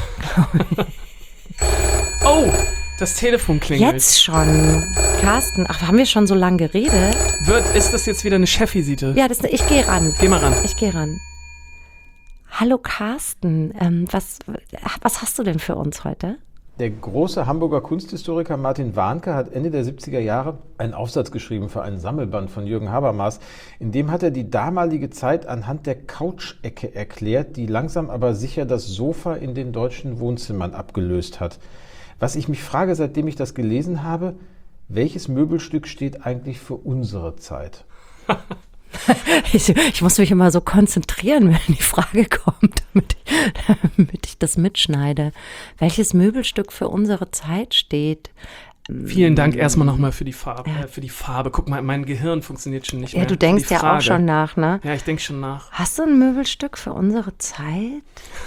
Oh, das Telefon klingelt. Jetzt schon. Carsten, ach, haben wir schon so lange geredet? Wird, ist das jetzt wieder eine Chefvisite? Ja, das, ich gehe ran. Geh mal ran. Ich gehe ran. Hallo Carsten, ähm, was, was hast du denn für uns heute? Der große Hamburger Kunsthistoriker Martin Warnke hat Ende der siebziger Jahre einen Aufsatz geschrieben für einen Sammelband von Jürgen Habermas. In dem hat er die damalige Zeit anhand der Couch-Ecke erklärt, die langsam aber sicher das Sofa in den deutschen Wohnzimmern abgelöst hat. Was ich mich frage, seitdem ich das gelesen habe, welches Möbelstück steht eigentlich für unsere Zeit? Ich, ich muss mich immer so konzentrieren, wenn die Frage kommt, damit ich, damit ich das mitschneide. Welches Möbelstück für unsere Zeit steht? Vielen Dank erstmal nochmal für die Farbe. Äh, für die Farbe. Guck mal, mein Gehirn funktioniert schon nicht Ja, mehr. du denkst Die ja auch Frage. schon nach, ne? Ja, ich denke schon nach. Hast du ein Möbelstück für unsere Zeit?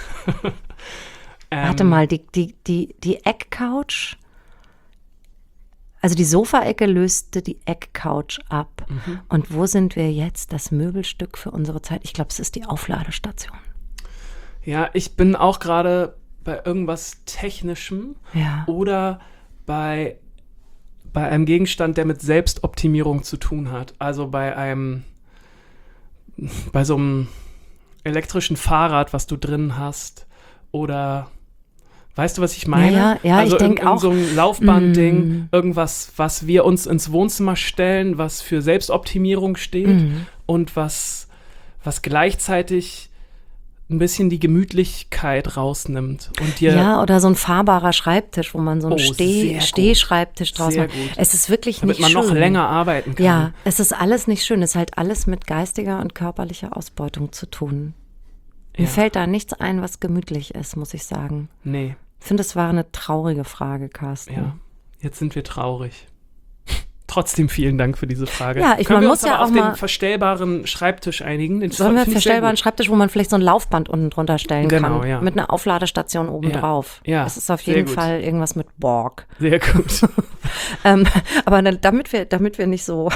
Ähm, Warte mal, die, die, die, die Eckcouch, also die Sofaecke löste die Eckcouch ab. Mhm. Und wo sind wir jetzt? Das Möbelstück für unsere Zeit? Ich glaube, es ist die Aufladestation. Ja, ich bin auch gerade bei irgendwas Technischem Ja. oder bei, bei einem Gegenstand, der mit Selbstoptimierung zu tun hat. Also bei einem, bei so einem elektrischen Fahrrad, was du drin hast. Oder, weißt du, was ich meine? Ja, ja, ja, also ich denk irgend- irgend auch. so ein Laufbandding, Mm. irgendwas, was wir uns ins Wohnzimmer stellen, was für Selbstoptimierung steht Mhm. und was, was gleichzeitig ein bisschen die Gemütlichkeit rausnimmt und dir Ja, oder so ein fahrbarer Schreibtisch, wo man so einen Oh, Steh, sehr gut. Stehschreibtisch draus Sehr macht. gut. Es ist wirklich damit nicht man schön. noch länger arbeiten kann. Ja, es ist alles nicht schön. Es ist halt alles mit geistiger und körperlicher Ausbeutung zu tun. Mir Ja. fällt da nichts ein, was gemütlich ist, muss ich sagen. Nee, Ich finde, es war eine traurige Frage, Carsten. ja. Jetzt sind wir traurig. Trotzdem vielen Dank für diese Frage. Ja, ich- Können man wir muss uns ja aber auf auch den mal- verstellbaren Schreibtisch einigen? Den Sollen wir find ich sehr verstellbaren gut. Schreibtisch, wo man vielleicht so ein Laufband unten drunter stellen Genau, kann? ja. Mit einer Aufladestation oben Ja, drauf. ja, Es ist auf sehr jeden gut. Fall irgendwas mit Borg. Sehr gut. Ähm, aber dann, damit wir, damit wir nicht so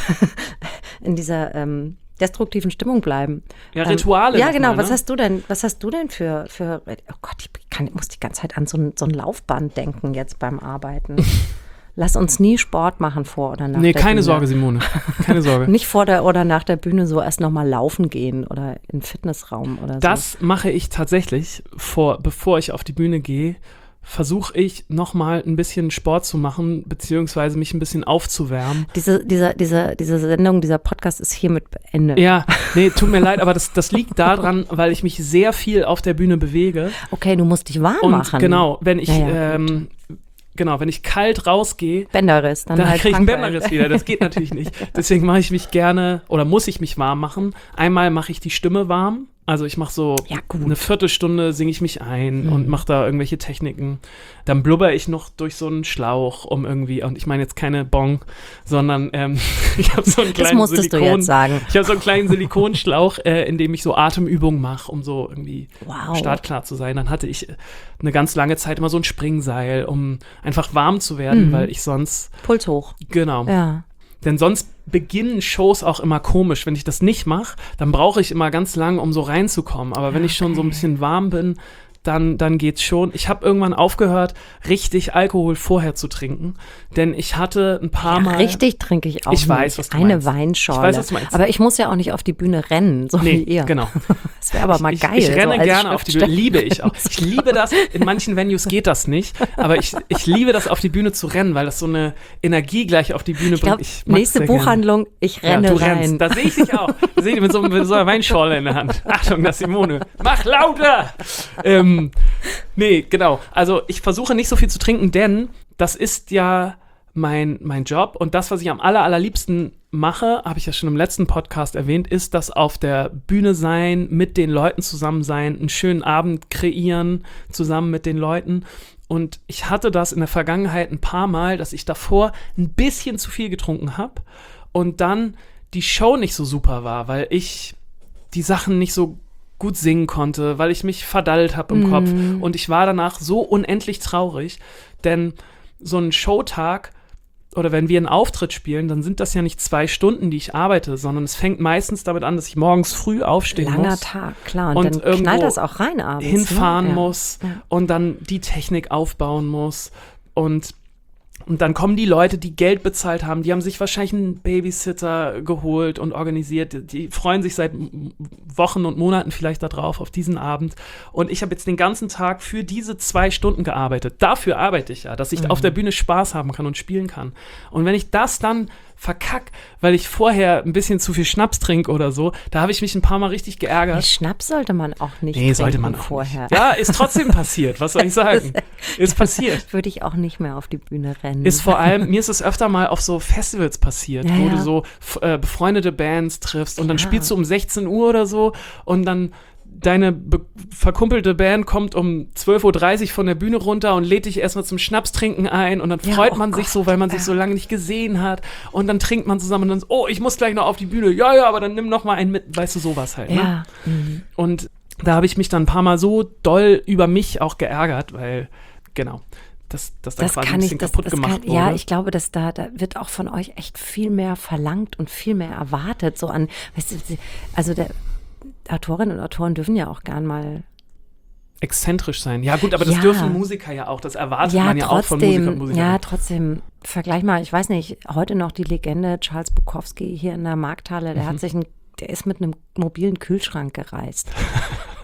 in dieser ähm, destruktiven Stimmung bleiben. Ja, Ähm, Rituale. Ja, noch genau. mal, Was ne? hast du denn? Was hast du denn für für? Oh Gott, ich kann, ich muss die ganze Zeit an so ein, so ein Laufband denken jetzt beim Arbeiten. Lass uns nie Sport machen vor oder nach Nee, der keine Bühne. Sorge, Simone. Keine Sorge. Nicht vor der oder nach der Bühne so erst nochmal laufen gehen oder in den Fitnessraum oder so. Das mache ich tatsächlich, vor, bevor ich auf die Bühne gehe, versuche ich nochmal ein bisschen Sport zu machen, beziehungsweise mich ein bisschen aufzuwärmen. Diese, diese, diese, diese Sendung, dieser Podcast ist hiermit beendet. Ja, nee, tut mir leid, aber das, das liegt daran, weil ich mich sehr viel auf der Bühne bewege. Okay, du musst dich warm Und machen. genau, wenn ich, Ja, ja, ähm, genau, wenn ich kalt rausgehe, Bänderriss, dann, dann halt kriege ich einen Krankheit. Bänderriss wieder. Das geht natürlich nicht. Deswegen mache ich mich gerne oder muss ich mich warm machen. Einmal mache ich die Stimme warm. Also ich mache so Ja, gut. eine Viertelstunde, singe ich mich ein Mhm. und mache da irgendwelche Techniken. Dann blubber ich noch durch so einen Schlauch, um irgendwie, und ich meine jetzt keine Bong, sondern ähm, ich habe so einen Das kleinen musstest Silikon, du jetzt sagen. ich habe so einen kleinen Silikonschlauch, äh, in dem ich so Atemübungen mache, um so irgendwie Wow. startklar zu sein. Dann hatte ich eine ganz lange Zeit immer so ein Springseil, um einfach warm zu werden, Mhm. weil ich sonst, Puls hoch. genau. Ja. Denn sonst beginnen Shows auch immer komisch. Wenn ich das nicht mache, dann brauche ich immer ganz lang, um so reinzukommen. Aber wenn ich schon so ein bisschen warm bin, dann, dann geht's schon. Ich habe irgendwann aufgehört, richtig Alkohol vorher zu trinken, denn ich hatte ein paar Ja, Mal... richtig trinke ich auch Ich weiß, nicht. was du Eine meinst. Weinschorle. Ich weiß, was du meinst. Aber ich muss ja auch nicht auf die Bühne rennen, so Nee, wie ihr. genau. Das wäre aber mal ich, geil. Ich renne so als gerne auf die Bühne, Schriftsteller. liebe ich auch. Ich liebe das, in manchen Venues geht das nicht, aber ich, ich liebe das, auf die Bühne zu rennen, weil das so eine Energie gleich auf die Bühne Ich glaube, bringt. Ich mag's nächste sehr gerne. Buchhandlung, ich renne ja, du rein. rennst. Da sehe ich dich auch. Da sehe ich dich mit so, mit so einer Weinschorle in der Hand. Achtung, das ist Simone. Mach lauter! Ähm, nee, genau. Also ich versuche nicht so viel zu trinken, denn das ist ja mein, mein Job. Und das, was ich am aller, allerliebsten mache, habe ich ja schon im letzten Podcast erwähnt, ist das auf der Bühne sein, mit den Leuten zusammen sein, einen schönen Abend kreieren, zusammen mit den Leuten. Und ich hatte das in der Vergangenheit ein paar Mal, dass ich davor ein bisschen zu viel getrunken habe und dann die Show nicht so super war, weil ich die Sachen nicht so gut singen konnte, weil ich mich verdallt habe im Mhm. Kopf. Und ich war danach so unendlich traurig, denn so ein Showtag oder wenn wir einen Auftritt spielen, dann sind das ja nicht zwei Stunden, die ich arbeite, sondern es fängt meistens damit an, dass ich morgens früh aufstehen Langer muss. Tag, klar. Und, Und dann irgendwo knallt das auch rein abends. hinfahren ne? Ja. muss Ja. und dann die Technik aufbauen muss und und dann kommen die Leute, die Geld bezahlt haben, die haben sich wahrscheinlich einen Babysitter geholt und organisiert, die, die freuen sich seit m- Wochen und Monaten vielleicht darauf, auf diesen Abend. Und ich habe jetzt den ganzen Tag für diese zwei Stunden gearbeitet. Dafür arbeite ich ja, dass ich Mhm. auf der Bühne Spaß haben kann und spielen kann. Und wenn ich das dann verkack, weil ich vorher ein bisschen zu viel Schnaps trinke oder so, da habe ich mich ein paar Mal richtig geärgert. Schnaps sollte man auch nicht Nee, trinken sollte man auch vorher. nicht. Ja, ist trotzdem passiert. Was soll ich sagen? Ist passiert. Würde ich auch nicht mehr auf die Bühne rennen. Ist vor allem, mir ist es öfter mal auf so Festivals passiert, Ja, wo ja. du so f- äh, befreundete Bands triffst und dann Klar. spielst du um sechzehn Uhr oder so und dann deine be- verkumpelte Band kommt um zwölf Uhr dreißig von der Bühne runter und lädt dich erstmal zum Schnapstrinken ein und dann Ja, freut oh man sich Gott, so, weil man sich ja. so lange nicht gesehen hat und dann trinkt man zusammen und dann so, oh, ich muss gleich noch auf die Bühne. Ja, ja, aber dann nimm noch mal einen mit, weißt du, sowas halt. Ne? Ja. Mhm. Und da habe ich mich dann ein paar Mal so doll über mich auch geärgert, weil, genau, das, das dann Das quasi kann ein ich, bisschen das, kaputt das gemacht kann, wurde. ja, ich glaube, dass da, da wird auch von euch echt viel mehr verlangt und viel mehr erwartet. So an, weißt du, also der Autorinnen und Autoren dürfen ja auch gern mal. Exzentrisch sein. Ja gut, aber das Ja. dürfen Musiker ja auch. Das erwartet Ja, man ja auch von Musiker und trotzdem, Musikerinnen. ja, trotzdem. Vergleich mal, ich weiß nicht, heute noch die Legende Charles Bukowski hier in der Markthalle, der Mhm. hat sich ein, der ist mit einem mobilen Kühlschrank gereist.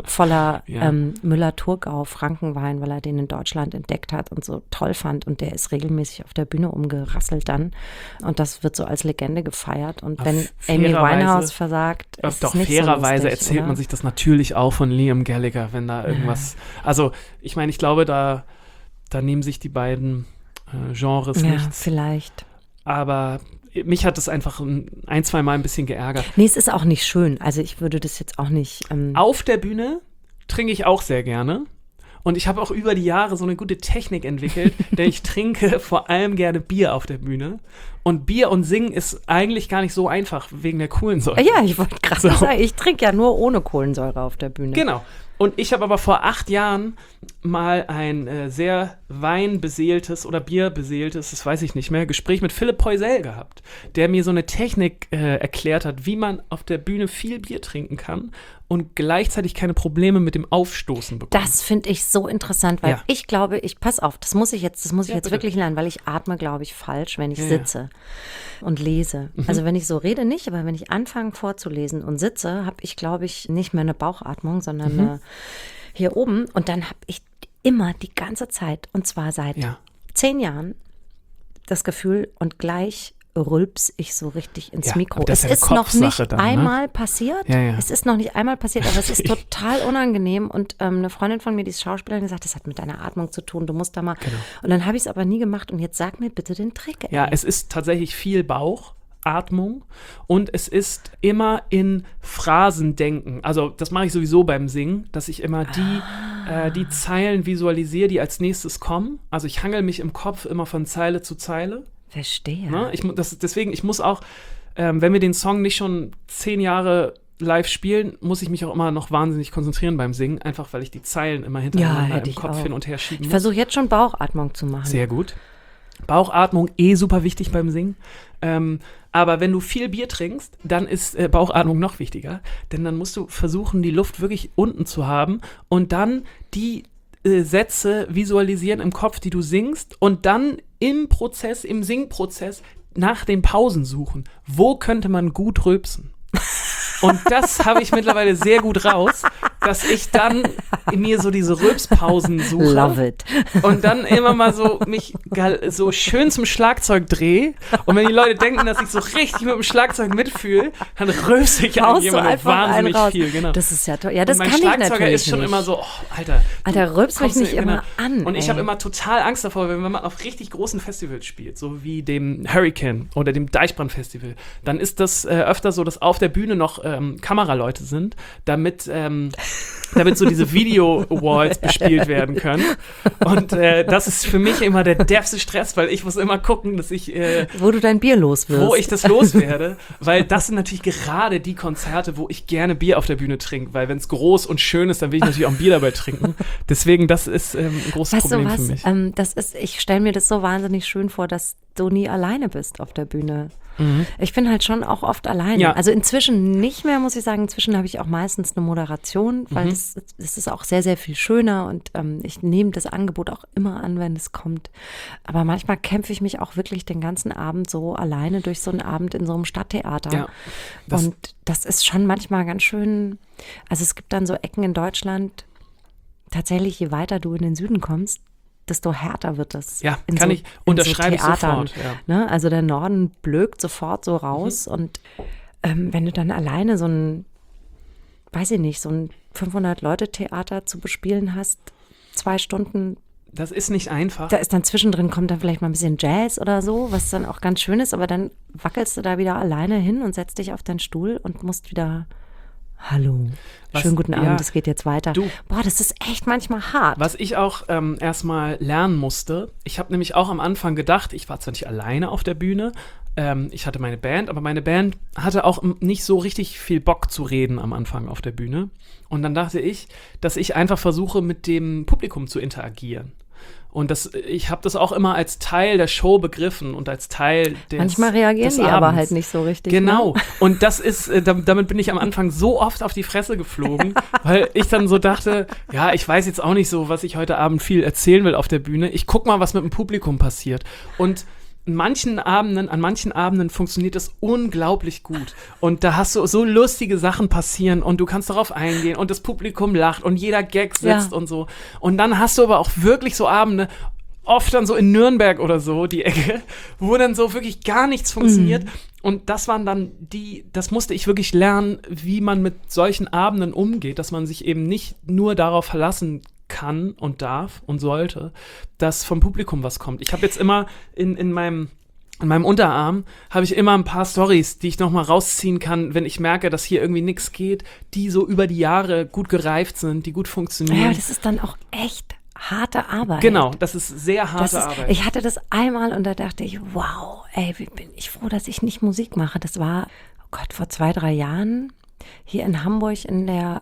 voller Ja. ähm, Müller-Thurgau Frankenwein, weil er den in Deutschland entdeckt hat und so toll fand. Und der ist regelmäßig auf der Bühne umgerasselt dann. Und das wird so als Legende gefeiert. Und Auf wenn Amy fairerweise- Winehouse versagt, ist Doch, es nicht fairerweise so lustig, erzählt oder? man sich das natürlich auch von Liam Gallagher, wenn da irgendwas. Also, ich meine, ich glaube, da, da nehmen sich die beiden äh, Genres Ja, nichts. vielleicht. Aber mich hat das einfach ein, ein, zwei Mal ein bisschen geärgert. Nee, es ist auch nicht schön. Also ich würde das jetzt auch nicht. Ähm, Auf der Bühne trinke ich auch sehr gerne. Und ich habe auch über die Jahre so eine gute Technik entwickelt, denn ich trinke vor allem gerne Bier auf der Bühne. Und Bier und Singen ist eigentlich gar nicht so einfach, wegen der Kohlensäure. ja, ich wollte gerade So. sagen, ich trinke ja nur ohne Kohlensäure auf der Bühne. Genau. Und ich habe aber vor acht Jahren mal ein äh, sehr weinbeseeltes oder bierbeseeltes, das weiß ich nicht mehr, Gespräch mit Philipp Poisel gehabt, der mir so eine Technik äh, erklärt hat, wie man auf der Bühne viel Bier trinken kann und gleichzeitig keine Probleme mit dem Aufstoßen bekommt. Das finde ich so interessant, weil Ja. ich glaube, ich pass auf, das muss ich jetzt, das muss ich Ja, jetzt bitte. wirklich lernen, weil ich atme, glaube ich, falsch, wenn ich Ja, ja. sitze und lese. Also wenn ich so rede, nicht, aber wenn ich anfange vorzulesen und sitze, habe ich, glaube ich, nicht mehr eine Bauchatmung, sondern Mhm. eine hier oben. Und dann habe ich immer die ganze Zeit, und zwar seit Ja. zehn Jahren, das Gefühl, und gleich rülps ich so richtig ins Ja, Mikro. aber das Es ist ja ist eine noch nicht Kopfsache dann, ne? einmal passiert. Ja, ja. Es ist noch nicht einmal passiert, aber es ist total unangenehm. Und ähm, eine Freundin von mir, die ist Schauspielerin, gesagt, das hat mit deiner Atmung zu tun, du musst da mal. Genau. Und dann habe ich es aber nie gemacht. Und jetzt sag mir bitte den Trick. Ja, ey. es ist tatsächlich viel Bauchatmung und es ist immer in Phrasen denken. Also das mache ich sowieso beim Singen, dass ich immer die, Ah. äh, die Zeilen visualisiere, die als nächstes kommen. Also ich hangel mich im Kopf immer von Zeile zu Zeile. Verstehe. Ne? Ich, mu- das, deswegen, ich muss auch, ähm, wenn wir den Song nicht schon zehn Jahre live spielen, muss ich mich auch immer noch wahnsinnig konzentrieren beim Singen, einfach weil ich die Zeilen immer hintereinander hätte im ich Kopf auch. hin und her schieben Ich muss. versuche jetzt schon Bauchatmung zu machen. Sehr gut. Bauchatmung eh super wichtig beim Singen. Ähm, aber wenn du viel Bier trinkst, dann ist äh, Bauchatmung noch wichtiger. Denn dann musst du versuchen, die Luft wirklich unten zu haben und dann die äh, Sätze visualisieren im Kopf, die du singst und dann im Prozess, im Singprozess nach den Pausen suchen. Wo könnte man gut rülpsen? Und das habe ich mittlerweile sehr gut raus, dass ich dann mir so diese Rülpspausen suche. Love it. Und dann immer mal so mich gal- so schön zum Schlagzeug drehe. Und wenn die Leute denken, dass ich so richtig mit dem Schlagzeug mitfühle, dann rülpse ich an Haust du jemanden einfach einen wahnsinnig raus. viel. Genau. Das ist ja toll. Ja, das und mein kann ich Schlagzeuger natürlich ist schon nicht. immer so, oh, Alter. Alter, du rülpst mich kommst nicht mir immer an, Und ich ey. habe immer total Angst davor, wenn man auf richtig großen Festivals spielt, so wie dem Hurricane oder dem Deichbrand-Festival, dann ist das äh, öfter so, dass auf der Bühne noch ähm, Kameraleute sind, damit, ähm, damit so diese Video-Walls bespielt werden können. Und äh, das ist für mich immer der derbste Stress, weil ich muss immer gucken, dass ich äh, Wo du dein Bier los wirst. wo ich das loswerde, weil das sind natürlich gerade die Konzerte, wo ich gerne Bier auf der Bühne trinke, weil wenn es groß und schön ist, dann will ich natürlich auch ein Bier dabei trinken. Deswegen, das ist ähm, ein großes Weißt du Problem was? für mich. Ähm, das ist, ich stelle mir das so wahnsinnig schön vor, dass du nie alleine bist auf der Bühne. Ich bin halt schon auch oft alleine. Ja. Also inzwischen nicht mehr, muss ich sagen. Inzwischen habe ich auch meistens eine Moderation, weil das, das ist auch sehr, sehr viel schöner und ähm, ich nehme das Angebot auch immer an, wenn es kommt. Aber manchmal kämpfe ich mich auch wirklich den ganzen Abend so alleine durch so einen Abend in so einem Stadttheater. Ja, das- und das ist schon manchmal ganz schön. Also es gibt dann so Ecken in Deutschland, tatsächlich, je weiter du in den Süden kommst, desto härter wird das. Ja, in kann so, ich- in unterschreibe ich Theatern, sofort, ja. Ne? Also der Norden blökt sofort so raus Mhm. und ähm, wenn du dann alleine so ein, weiß ich nicht, so ein fünfhundert-Leute-Theater zu bespielen hast, zwei Stunden, Das ist nicht einfach. da ist dann zwischendrin, kommt dann vielleicht mal ein bisschen Jazz oder so, was dann auch ganz schön ist, aber dann wackelst du da wieder alleine hin und setzt dich auf deinen Stuhl und musst wieder, hallo, Was- schönen guten Abend, ja, es geht jetzt weiter. du. Boah, das ist echt manchmal hart. Was ich auch ähm, erstmal lernen musste, ich habe nämlich auch am Anfang gedacht, ich war zwar nicht alleine auf der Bühne, ähm, ich hatte meine Band, aber meine Band hatte auch m- nicht so richtig viel Bock zu reden am Anfang auf der Bühne. Und dann dachte ich, dass ich einfach versuche, mit dem Publikum zu interagieren. Und das, ich habe das auch immer als Teil der Show begriffen und als Teil des Manchmal reagieren des die aber Abends. halt nicht so richtig. Genau. Ne? Und das ist, äh, dam- damit bin ich am Anfang so oft auf die Fresse geflogen, weil ich dann so dachte, ja, ich weiß jetzt auch nicht so, was ich heute Abend viel erzählen will auf der Bühne. Ich guck mal, was mit dem Publikum passiert. Und in manchen Abenden, an manchen Abenden funktioniert das unglaublich gut. Und da hast du so lustige Sachen passieren und du kannst darauf eingehen und das Publikum lacht und jeder Gag sitzt Ja. und so. Und dann hast du aber auch wirklich so Abende, oft dann so in Nürnberg oder so, die Ecke, wo dann so wirklich gar nichts funktioniert. Mhm. Und das waren dann die, das musste ich wirklich lernen, wie man mit solchen Abenden umgeht, dass man sich eben nicht nur darauf verlassen kann und darf und sollte, dass vom Publikum was kommt. Ich habe jetzt immer in, in meinem in meinem Unterarm habe ich immer ein paar Storys, die ich noch mal rausziehen kann, wenn ich merke, dass hier irgendwie nichts geht, die so über die Jahre gut gereift sind, die gut funktionieren. Ja, das ist dann auch echt harte Arbeit. Genau, das ist sehr harte Das ist, Arbeit. ich hatte das einmal und da dachte ich, wow, ey, wie bin ich froh, dass ich nicht Musik mache. Das war, oh Gott, vor zwei, drei Jahren hier in Hamburg in der,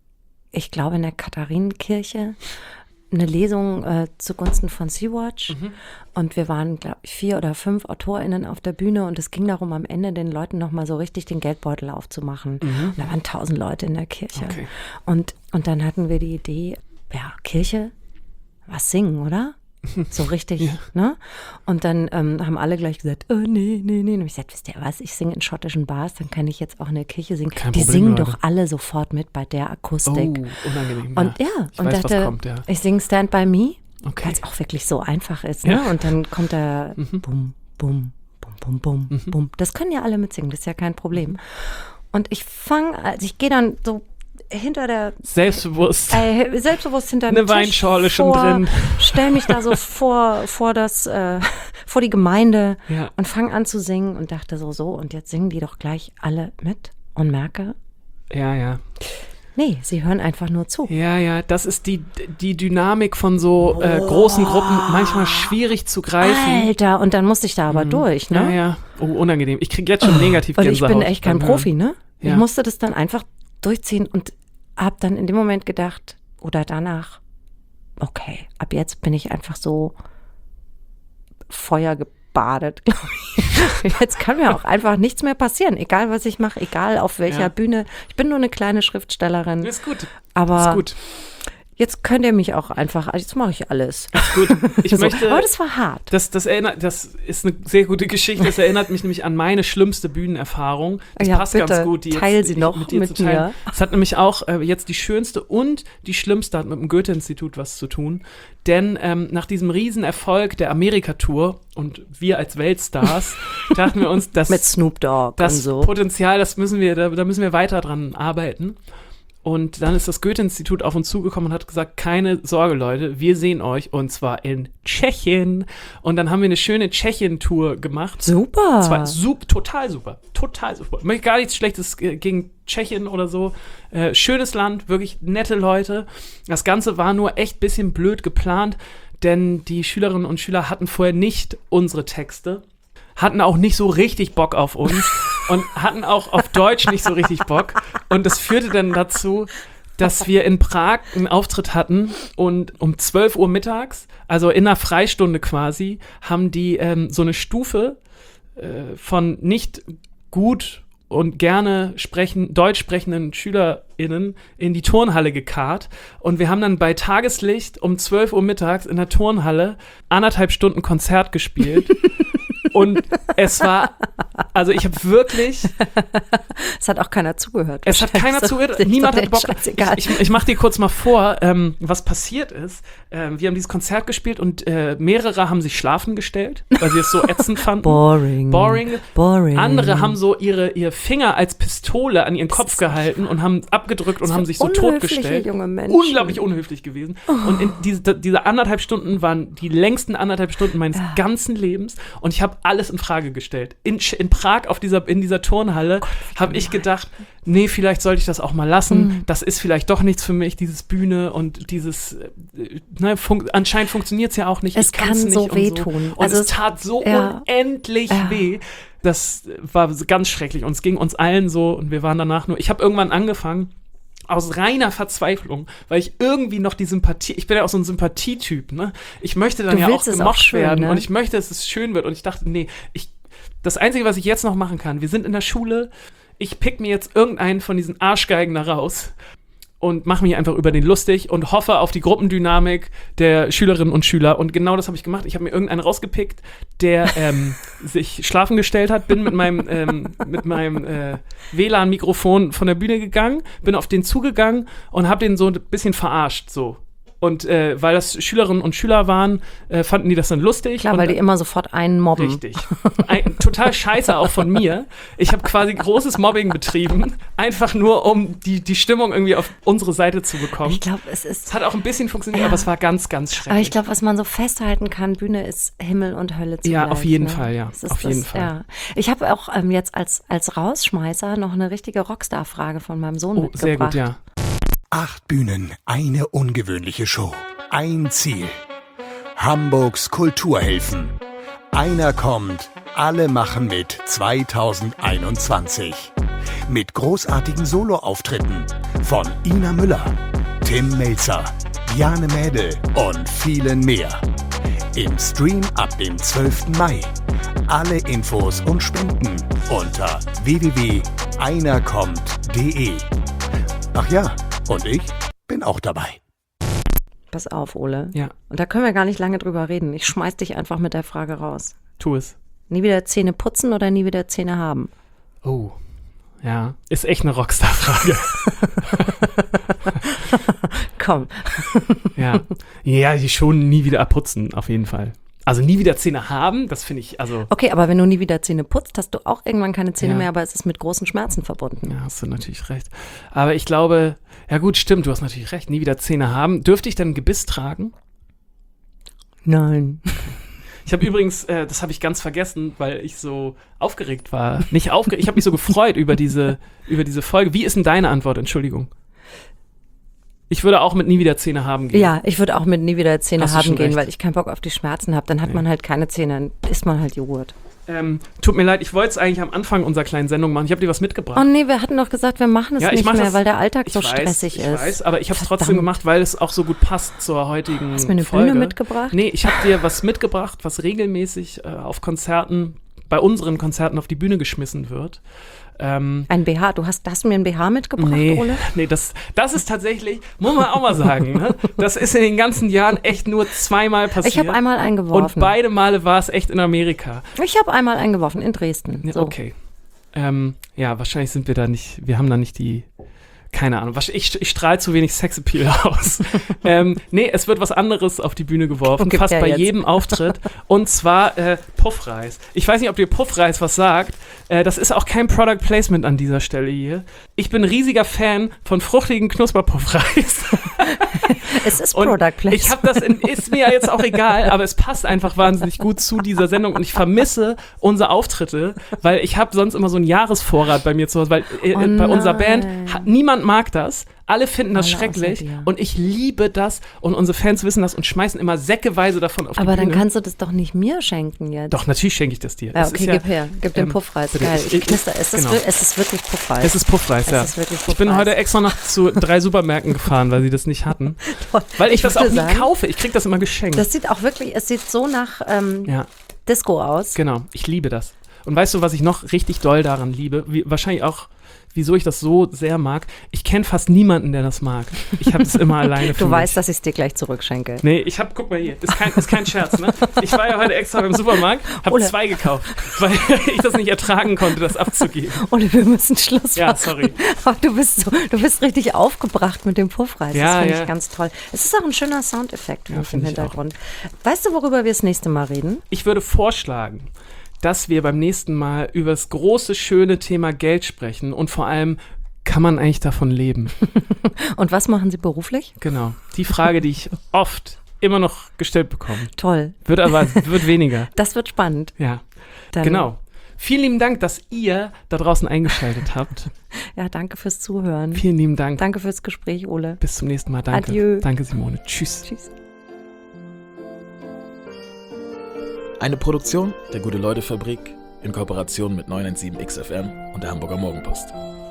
ich glaube in der Katharinenkirche, eine Lesung äh, zugunsten von Sea-Watch. Mhm. Und wir waren, glaube ich, vier oder fünf AutorInnen auf der Bühne und es ging darum, am Ende den Leuten nochmal so richtig den Geldbeutel aufzumachen. Mhm. Und da waren tausend Leute in der Kirche. Okay. Und, und dann hatten wir die Idee, ja, Kirche, was singen, oder? So richtig, Ja. ne? Und dann ähm, haben alle gleich gesagt, oh, nee, nee, nee. Und ich gesagt, wisst ihr was, ich singe in schottischen Bars, dann kann ich jetzt auch in der Kirche singen. Kein die Problem, singen Leute. doch alle sofort mit bei der Oh, Akustik. unangenehm. Und ja, ich und weiß, dachte, was kommt, ja. ich singe Stand By Me, Okay. weil es auch wirklich so einfach ist, ne? Ja. Und dann kommt da Mhm. bum, bum, bum, bum, bum, Mhm. bum. Das können ja alle mitsingen, das ist ja kein Problem. Und ich fange, also ich gehe dann so hinter der Selbstbewusst. Äh, selbstbewusst hinter dem Eine Tisch Weinschorle schon vor, drin. Stell mich da so vor, vor das, äh, vor die Gemeinde Ja. und fang an zu singen und dachte so, so, und jetzt singen die doch gleich alle mit und merke, Ja, ja. nee, sie hören einfach nur zu. Ja, ja, das ist die, die Dynamik von so äh, großen Gruppen, manchmal schwierig zu greifen. Alter, und dann musste ich da aber durch, ne? Ja, ja. Oh, unangenehm. Ich krieg jetzt schon negativ Und ich Gänsehaut bin echt kein beim Profi, Hören. ne? Ich Ja. musste das dann einfach durchziehen und hab dann in dem Moment gedacht, oder danach, okay, ab jetzt bin ich einfach so feuergebadet, glaube ich. Jetzt kann mir auch einfach nichts mehr passieren, egal was ich mache, egal auf welcher Ja. Bühne. Ich bin nur eine kleine Schriftstellerin, Ist gut. aber Ist gut. jetzt könnt ihr mich auch einfach, jetzt mache ich alles. Ist gut. Ich So, möchte. aber das war hart. Das, das, erinnert, das ist eine sehr gute Geschichte. Das erinnert mich nämlich an meine schlimmste Bühnenerfahrung. Das Ja, passt bitte, ganz gut. Die teil jetzt, sie noch mit dir mit zu teilen. mir. Es hat nämlich auch äh, jetzt die schönste und die schlimmste hat mit dem Goethe-Institut was zu tun. Denn ähm, nach diesem Riesenerfolg der Amerika-Tour und wir als Weltstars dachten wir uns, dass Mit Snoop Dogg das und so. Potenzial, das müssen wir, da, da müssen wir weiter dran arbeiten. Und dann ist das Goethe-Institut auf uns zugekommen und hat gesagt, keine Sorge, Leute, wir sehen euch und zwar in Tschechien. Und dann haben wir eine schöne Tschechien-Tour gemacht. Super. Das war sup, total super, total super. Ich möchte gar nichts Schlechtes äh, gegen Tschechien oder so. Äh, schönes Land, wirklich nette Leute. Das Ganze war nur echt ein bisschen blöd geplant, denn die Schülerinnen und Schüler hatten vorher nicht unsere Texte, hatten auch nicht so richtig Bock auf uns und hatten auch auf Deutsch nicht so richtig Bock. Und das führte dann dazu, dass wir in Prag einen Auftritt hatten und um zwölf Uhr mittags, also in einer Freistunde quasi, haben die ähm, so eine Stufe äh, von nicht gut und gerne sprechen, deutsch sprechenden SchülerInnen in die Turnhalle gekarrt. Und wir haben dann bei Tageslicht um zwölf Uhr mittags in der Turnhalle anderthalb Stunden Konzert gespielt. Und es war, also ich habe wirklich, Es hat auch keiner zugehört. es hat keiner So, zugehört, ist niemand doch hat Bock. scheißegal. Ich, ich, ich mache dir kurz mal vor, ähm, was passiert ist. Ähm, wir haben dieses Konzert gespielt und äh, mehrere haben sich schlafen gestellt, weil sie es so ätzend fanden. Boring. Boring. Boring. Andere haben so ihre, ihr Finger als Pistole an ihren Kopf ist nicht gehalten und haben abgedrückt und Was haben für sich so unhöfliche totgestellt. junge Menschen. Unglaublich unhöflich gewesen. Und in diese, diese anderthalb Stunden waren die längsten anderthalb Stunden meines Ja. ganzen Lebens. Und ich habe alles in Frage gestellt. In, in Prag auf dieser, in dieser Turnhalle habe ich gedacht, nee, vielleicht sollte ich das auch mal lassen. Mhm. Das ist vielleicht doch nichts für mich, dieses Bühne und dieses, äh, ne, fun anscheinend funktioniert es ja auch nicht. Es Ich kann's kann nicht so und wehtun. Und Also es es- tat so ja. unendlich Ja. weh. Das war ganz schrecklich und es ging uns allen so und wir waren danach nur, ich habe irgendwann angefangen, aus reiner Verzweiflung, weil ich irgendwie noch die Sympathie, ich bin ja auch so ein Sympathietyp, ne? Ich möchte dann Du ja auch willst es auch gemocht schön, werden ne? und ich möchte, dass es schön wird und ich dachte, nee, ich, das Einzige, was ich jetzt noch machen kann, wir sind in der Schule, ich pick mir jetzt irgendeinen von diesen Arschgeigen da raus und mache mich einfach über den lustig und hoffe auf die Gruppendynamik der Schülerinnen und Schüler. Und genau das habe ich gemacht. Ich habe mir irgendeinen rausgepickt, der ähm, sich schlafen gestellt hat, bin mit meinem, ähm, mit meinem äh, W L A N-Mikrofon von der Bühne gegangen, bin auf den zugegangen und habe den so ein bisschen verarscht, so. Und äh, weil das Schülerinnen und Schüler waren, äh, fanden die das dann lustig. Klar, und weil die immer sofort einen mobben. Richtig. Ein, total scheiße auch von mir. Ich habe quasi großes Mobbing betrieben, einfach nur, um die, die Stimmung irgendwie auf unsere Seite zu bekommen. Ich glaube, es ist... Es hat auch ein bisschen funktioniert, Ja. aber es war ganz, ganz schrecklich. Aber ich glaube, was man so festhalten kann, Bühne ist Himmel und Hölle zugleich. Ja, auf jeden ne? Fall, ja. Das ist Auf das, jeden Fall. Ja. Ich habe auch ähm, jetzt als, als Rausschmeißer noch eine richtige Rockstar-Frage von meinem Sohn Oh, mitgebracht. sehr gut, ja. Acht Bühnen, eine ungewöhnliche Show. Ein Ziel. Hamburgs Kulturhilfen. Einer kommt, alle machen mit zweitausendeinundzwanzig. Mit großartigen Soloauftritten von Ina Müller, Tim Melzer, Jane Mädel und vielen mehr. Im Stream ab dem zwölften Mai. Alle Infos und Spenden unter w w w punkt einerkommt punkt de. Ach ja, und ich bin auch dabei. Pass auf, Ole. Ja, Und da können wir gar nicht lange drüber reden. Ich schmeiß dich einfach mit der Frage raus. tu es. Nie wieder Zähne putzen oder nie wieder Zähne haben? Oh, ja. Ist echt eine Rockstar-Frage. Komm. Ja. Ja, die schon nie wieder abputzen, auf jeden Fall. Also nie wieder Zähne haben, das finde ich, also, Okay, aber wenn du nie wieder Zähne putzt, hast du auch irgendwann keine Zähne Ja. mehr, aber es ist mit großen Schmerzen verbunden. ja, hast du natürlich recht. Aber ich glaube, ja gut, stimmt, du hast natürlich recht, nie wieder Zähne haben. Dürfte ich dann ein Gebiss tragen? Nein. Ich habe übrigens, äh, das habe ich ganz vergessen, weil ich so aufgeregt war. Nicht aufgeregt, ich habe mich so gefreut über diese, über diese Folge. Wie ist denn deine Antwort? Entschuldigung. Ich würde auch mit nie wieder Zähne haben gehen. Ja, ich würde auch mit nie wieder Zähne Hast du haben schon gehen, recht. weil ich keinen Bock auf die Schmerzen habe. Dann hat Nee. man halt keine Zähne, dann isst man halt Joghurt. Ähm, tut mir leid, ich wollte es eigentlich am Anfang unserer kleinen Sendung machen. Ich habe dir was mitgebracht. Oh nee, wir hatten doch gesagt, wir machen es Ja, ich nicht mach mehr, das- weil der Alltag ich so weiß, stressig ich ist. weiß, aber ich habe es trotzdem Verdammt. gemacht, weil es auch so gut passt zur heutigen Hast du mir eine Folge. Bühne mitgebracht? Nee, ich habe dir was mitgebracht, was regelmäßig äh, auf Konzerten, bei unseren Konzerten auf die Bühne geschmissen wird. Ähm, Ein B H. Du hast, hast du mir ein B H mitgebracht, nee, Ole? nee das, das ist tatsächlich, muss man auch mal sagen, ne? Das ist in den ganzen Jahren echt nur zweimal passiert. Ich habe einmal Und eingeworfen. beide Male war es echt in Amerika. Ich habe einmal eingeworfen in Dresden. Ja, So. okay. Ähm, ja, wahrscheinlich sind wir da nicht, wir haben da nicht die, keine Ahnung, wahrsch- ich, ich strahle zu wenig Sexappeal aus. ähm, nee, es wird was anderes auf die Bühne geworfen, Okay, fast ja, bei jetzt. jedem Auftritt. Und zwar äh, Puffreis. Ich weiß nicht, ob dir Puffreis was sagt. Äh, das ist auch kein Product Placement an dieser Stelle hier. Ich bin ein riesiger Fan von fruchtigen Knusperpuffreis. Es ist Und Product Placement. ich habe das, in, ist mir ja jetzt auch egal, aber es passt einfach wahnsinnig gut zu dieser Sendung und ich vermisse unsere Auftritte, weil ich habe sonst immer so einen Jahresvorrat bei mir zu Hause, weil äh, Oh bei unserer nein. Band, ha, niemand mag das, alle finden das Alle außer schrecklich dir. und ich liebe das und unsere Fans wissen das und schmeißen immer säckeweise davon auf Aber die dann Bühne. kannst du das doch nicht mir schenken jetzt. Doch, natürlich schenke ich das dir. Ja, Es okay, ist gib her. Gib den ähm, Puffreis. bitte, Geil. ich- Ich knister. Es ist, genau. wir- es ist wirklich Puffreis. Es ist Puffreis, Es ja. ist wirklich Ich bin Puffreis. heute extra noch zu drei Supermärkten gefahren, weil sie das nicht hatten. Toll. Weil ich, das auch würde nie sagen, kaufe. Ich krieg das immer geschenkt. Das sieht auch wirklich, es sieht so nach ähm, ja. Disco aus. Genau, ich liebe das. Und weißt du, was ich noch richtig doll daran liebe? Wie, wahrscheinlich auch, wieso ich das so sehr mag. Ich kenne fast niemanden, der das mag. Ich habe es immer alleine für Du mich. weißt, dass ich es dir gleich zurückschenke. Nee, ich hab, guck mal hier, ist kein, ist kein Scherz, ne? Ich war ja heute extra beim Supermarkt, hab Ole. zwei gekauft, weil ich das nicht ertragen konnte, das abzugeben. Ole, wir müssen Schluss Ja, machen. sorry. Aber du bist so, du bist richtig aufgebracht mit dem Puffreis. Ja, das finde ja. ich ganz toll. Es ist auch ein schöner Soundeffekt Ja, ja, im finde ich auch. Hintergrund. Weißt du, worüber wir das nächste Mal reden? Ich würde vorschlagen, dass wir beim nächsten Mal über das große, schöne Thema Geld sprechen und vor allem, kann man eigentlich davon leben? Und was machen Sie beruflich? Genau. Die Frage, die ich oft immer noch gestellt bekomme. Toll. Wird aber, wird weniger. Das wird spannend. Ja, Dann, genau. Vielen lieben Dank, dass ihr da draußen eingeschaltet habt. Ja, danke fürs Zuhören. Vielen lieben Dank. Danke fürs Gespräch, Ole. Bis zum nächsten Mal. Danke. Adieu. Danke, Simone. Tschüss. Tschüss. Eine Produktion der Gute-Leute-Fabrik in Kooperation mit neun eins sieben X F M und der Hamburger Morgenpost.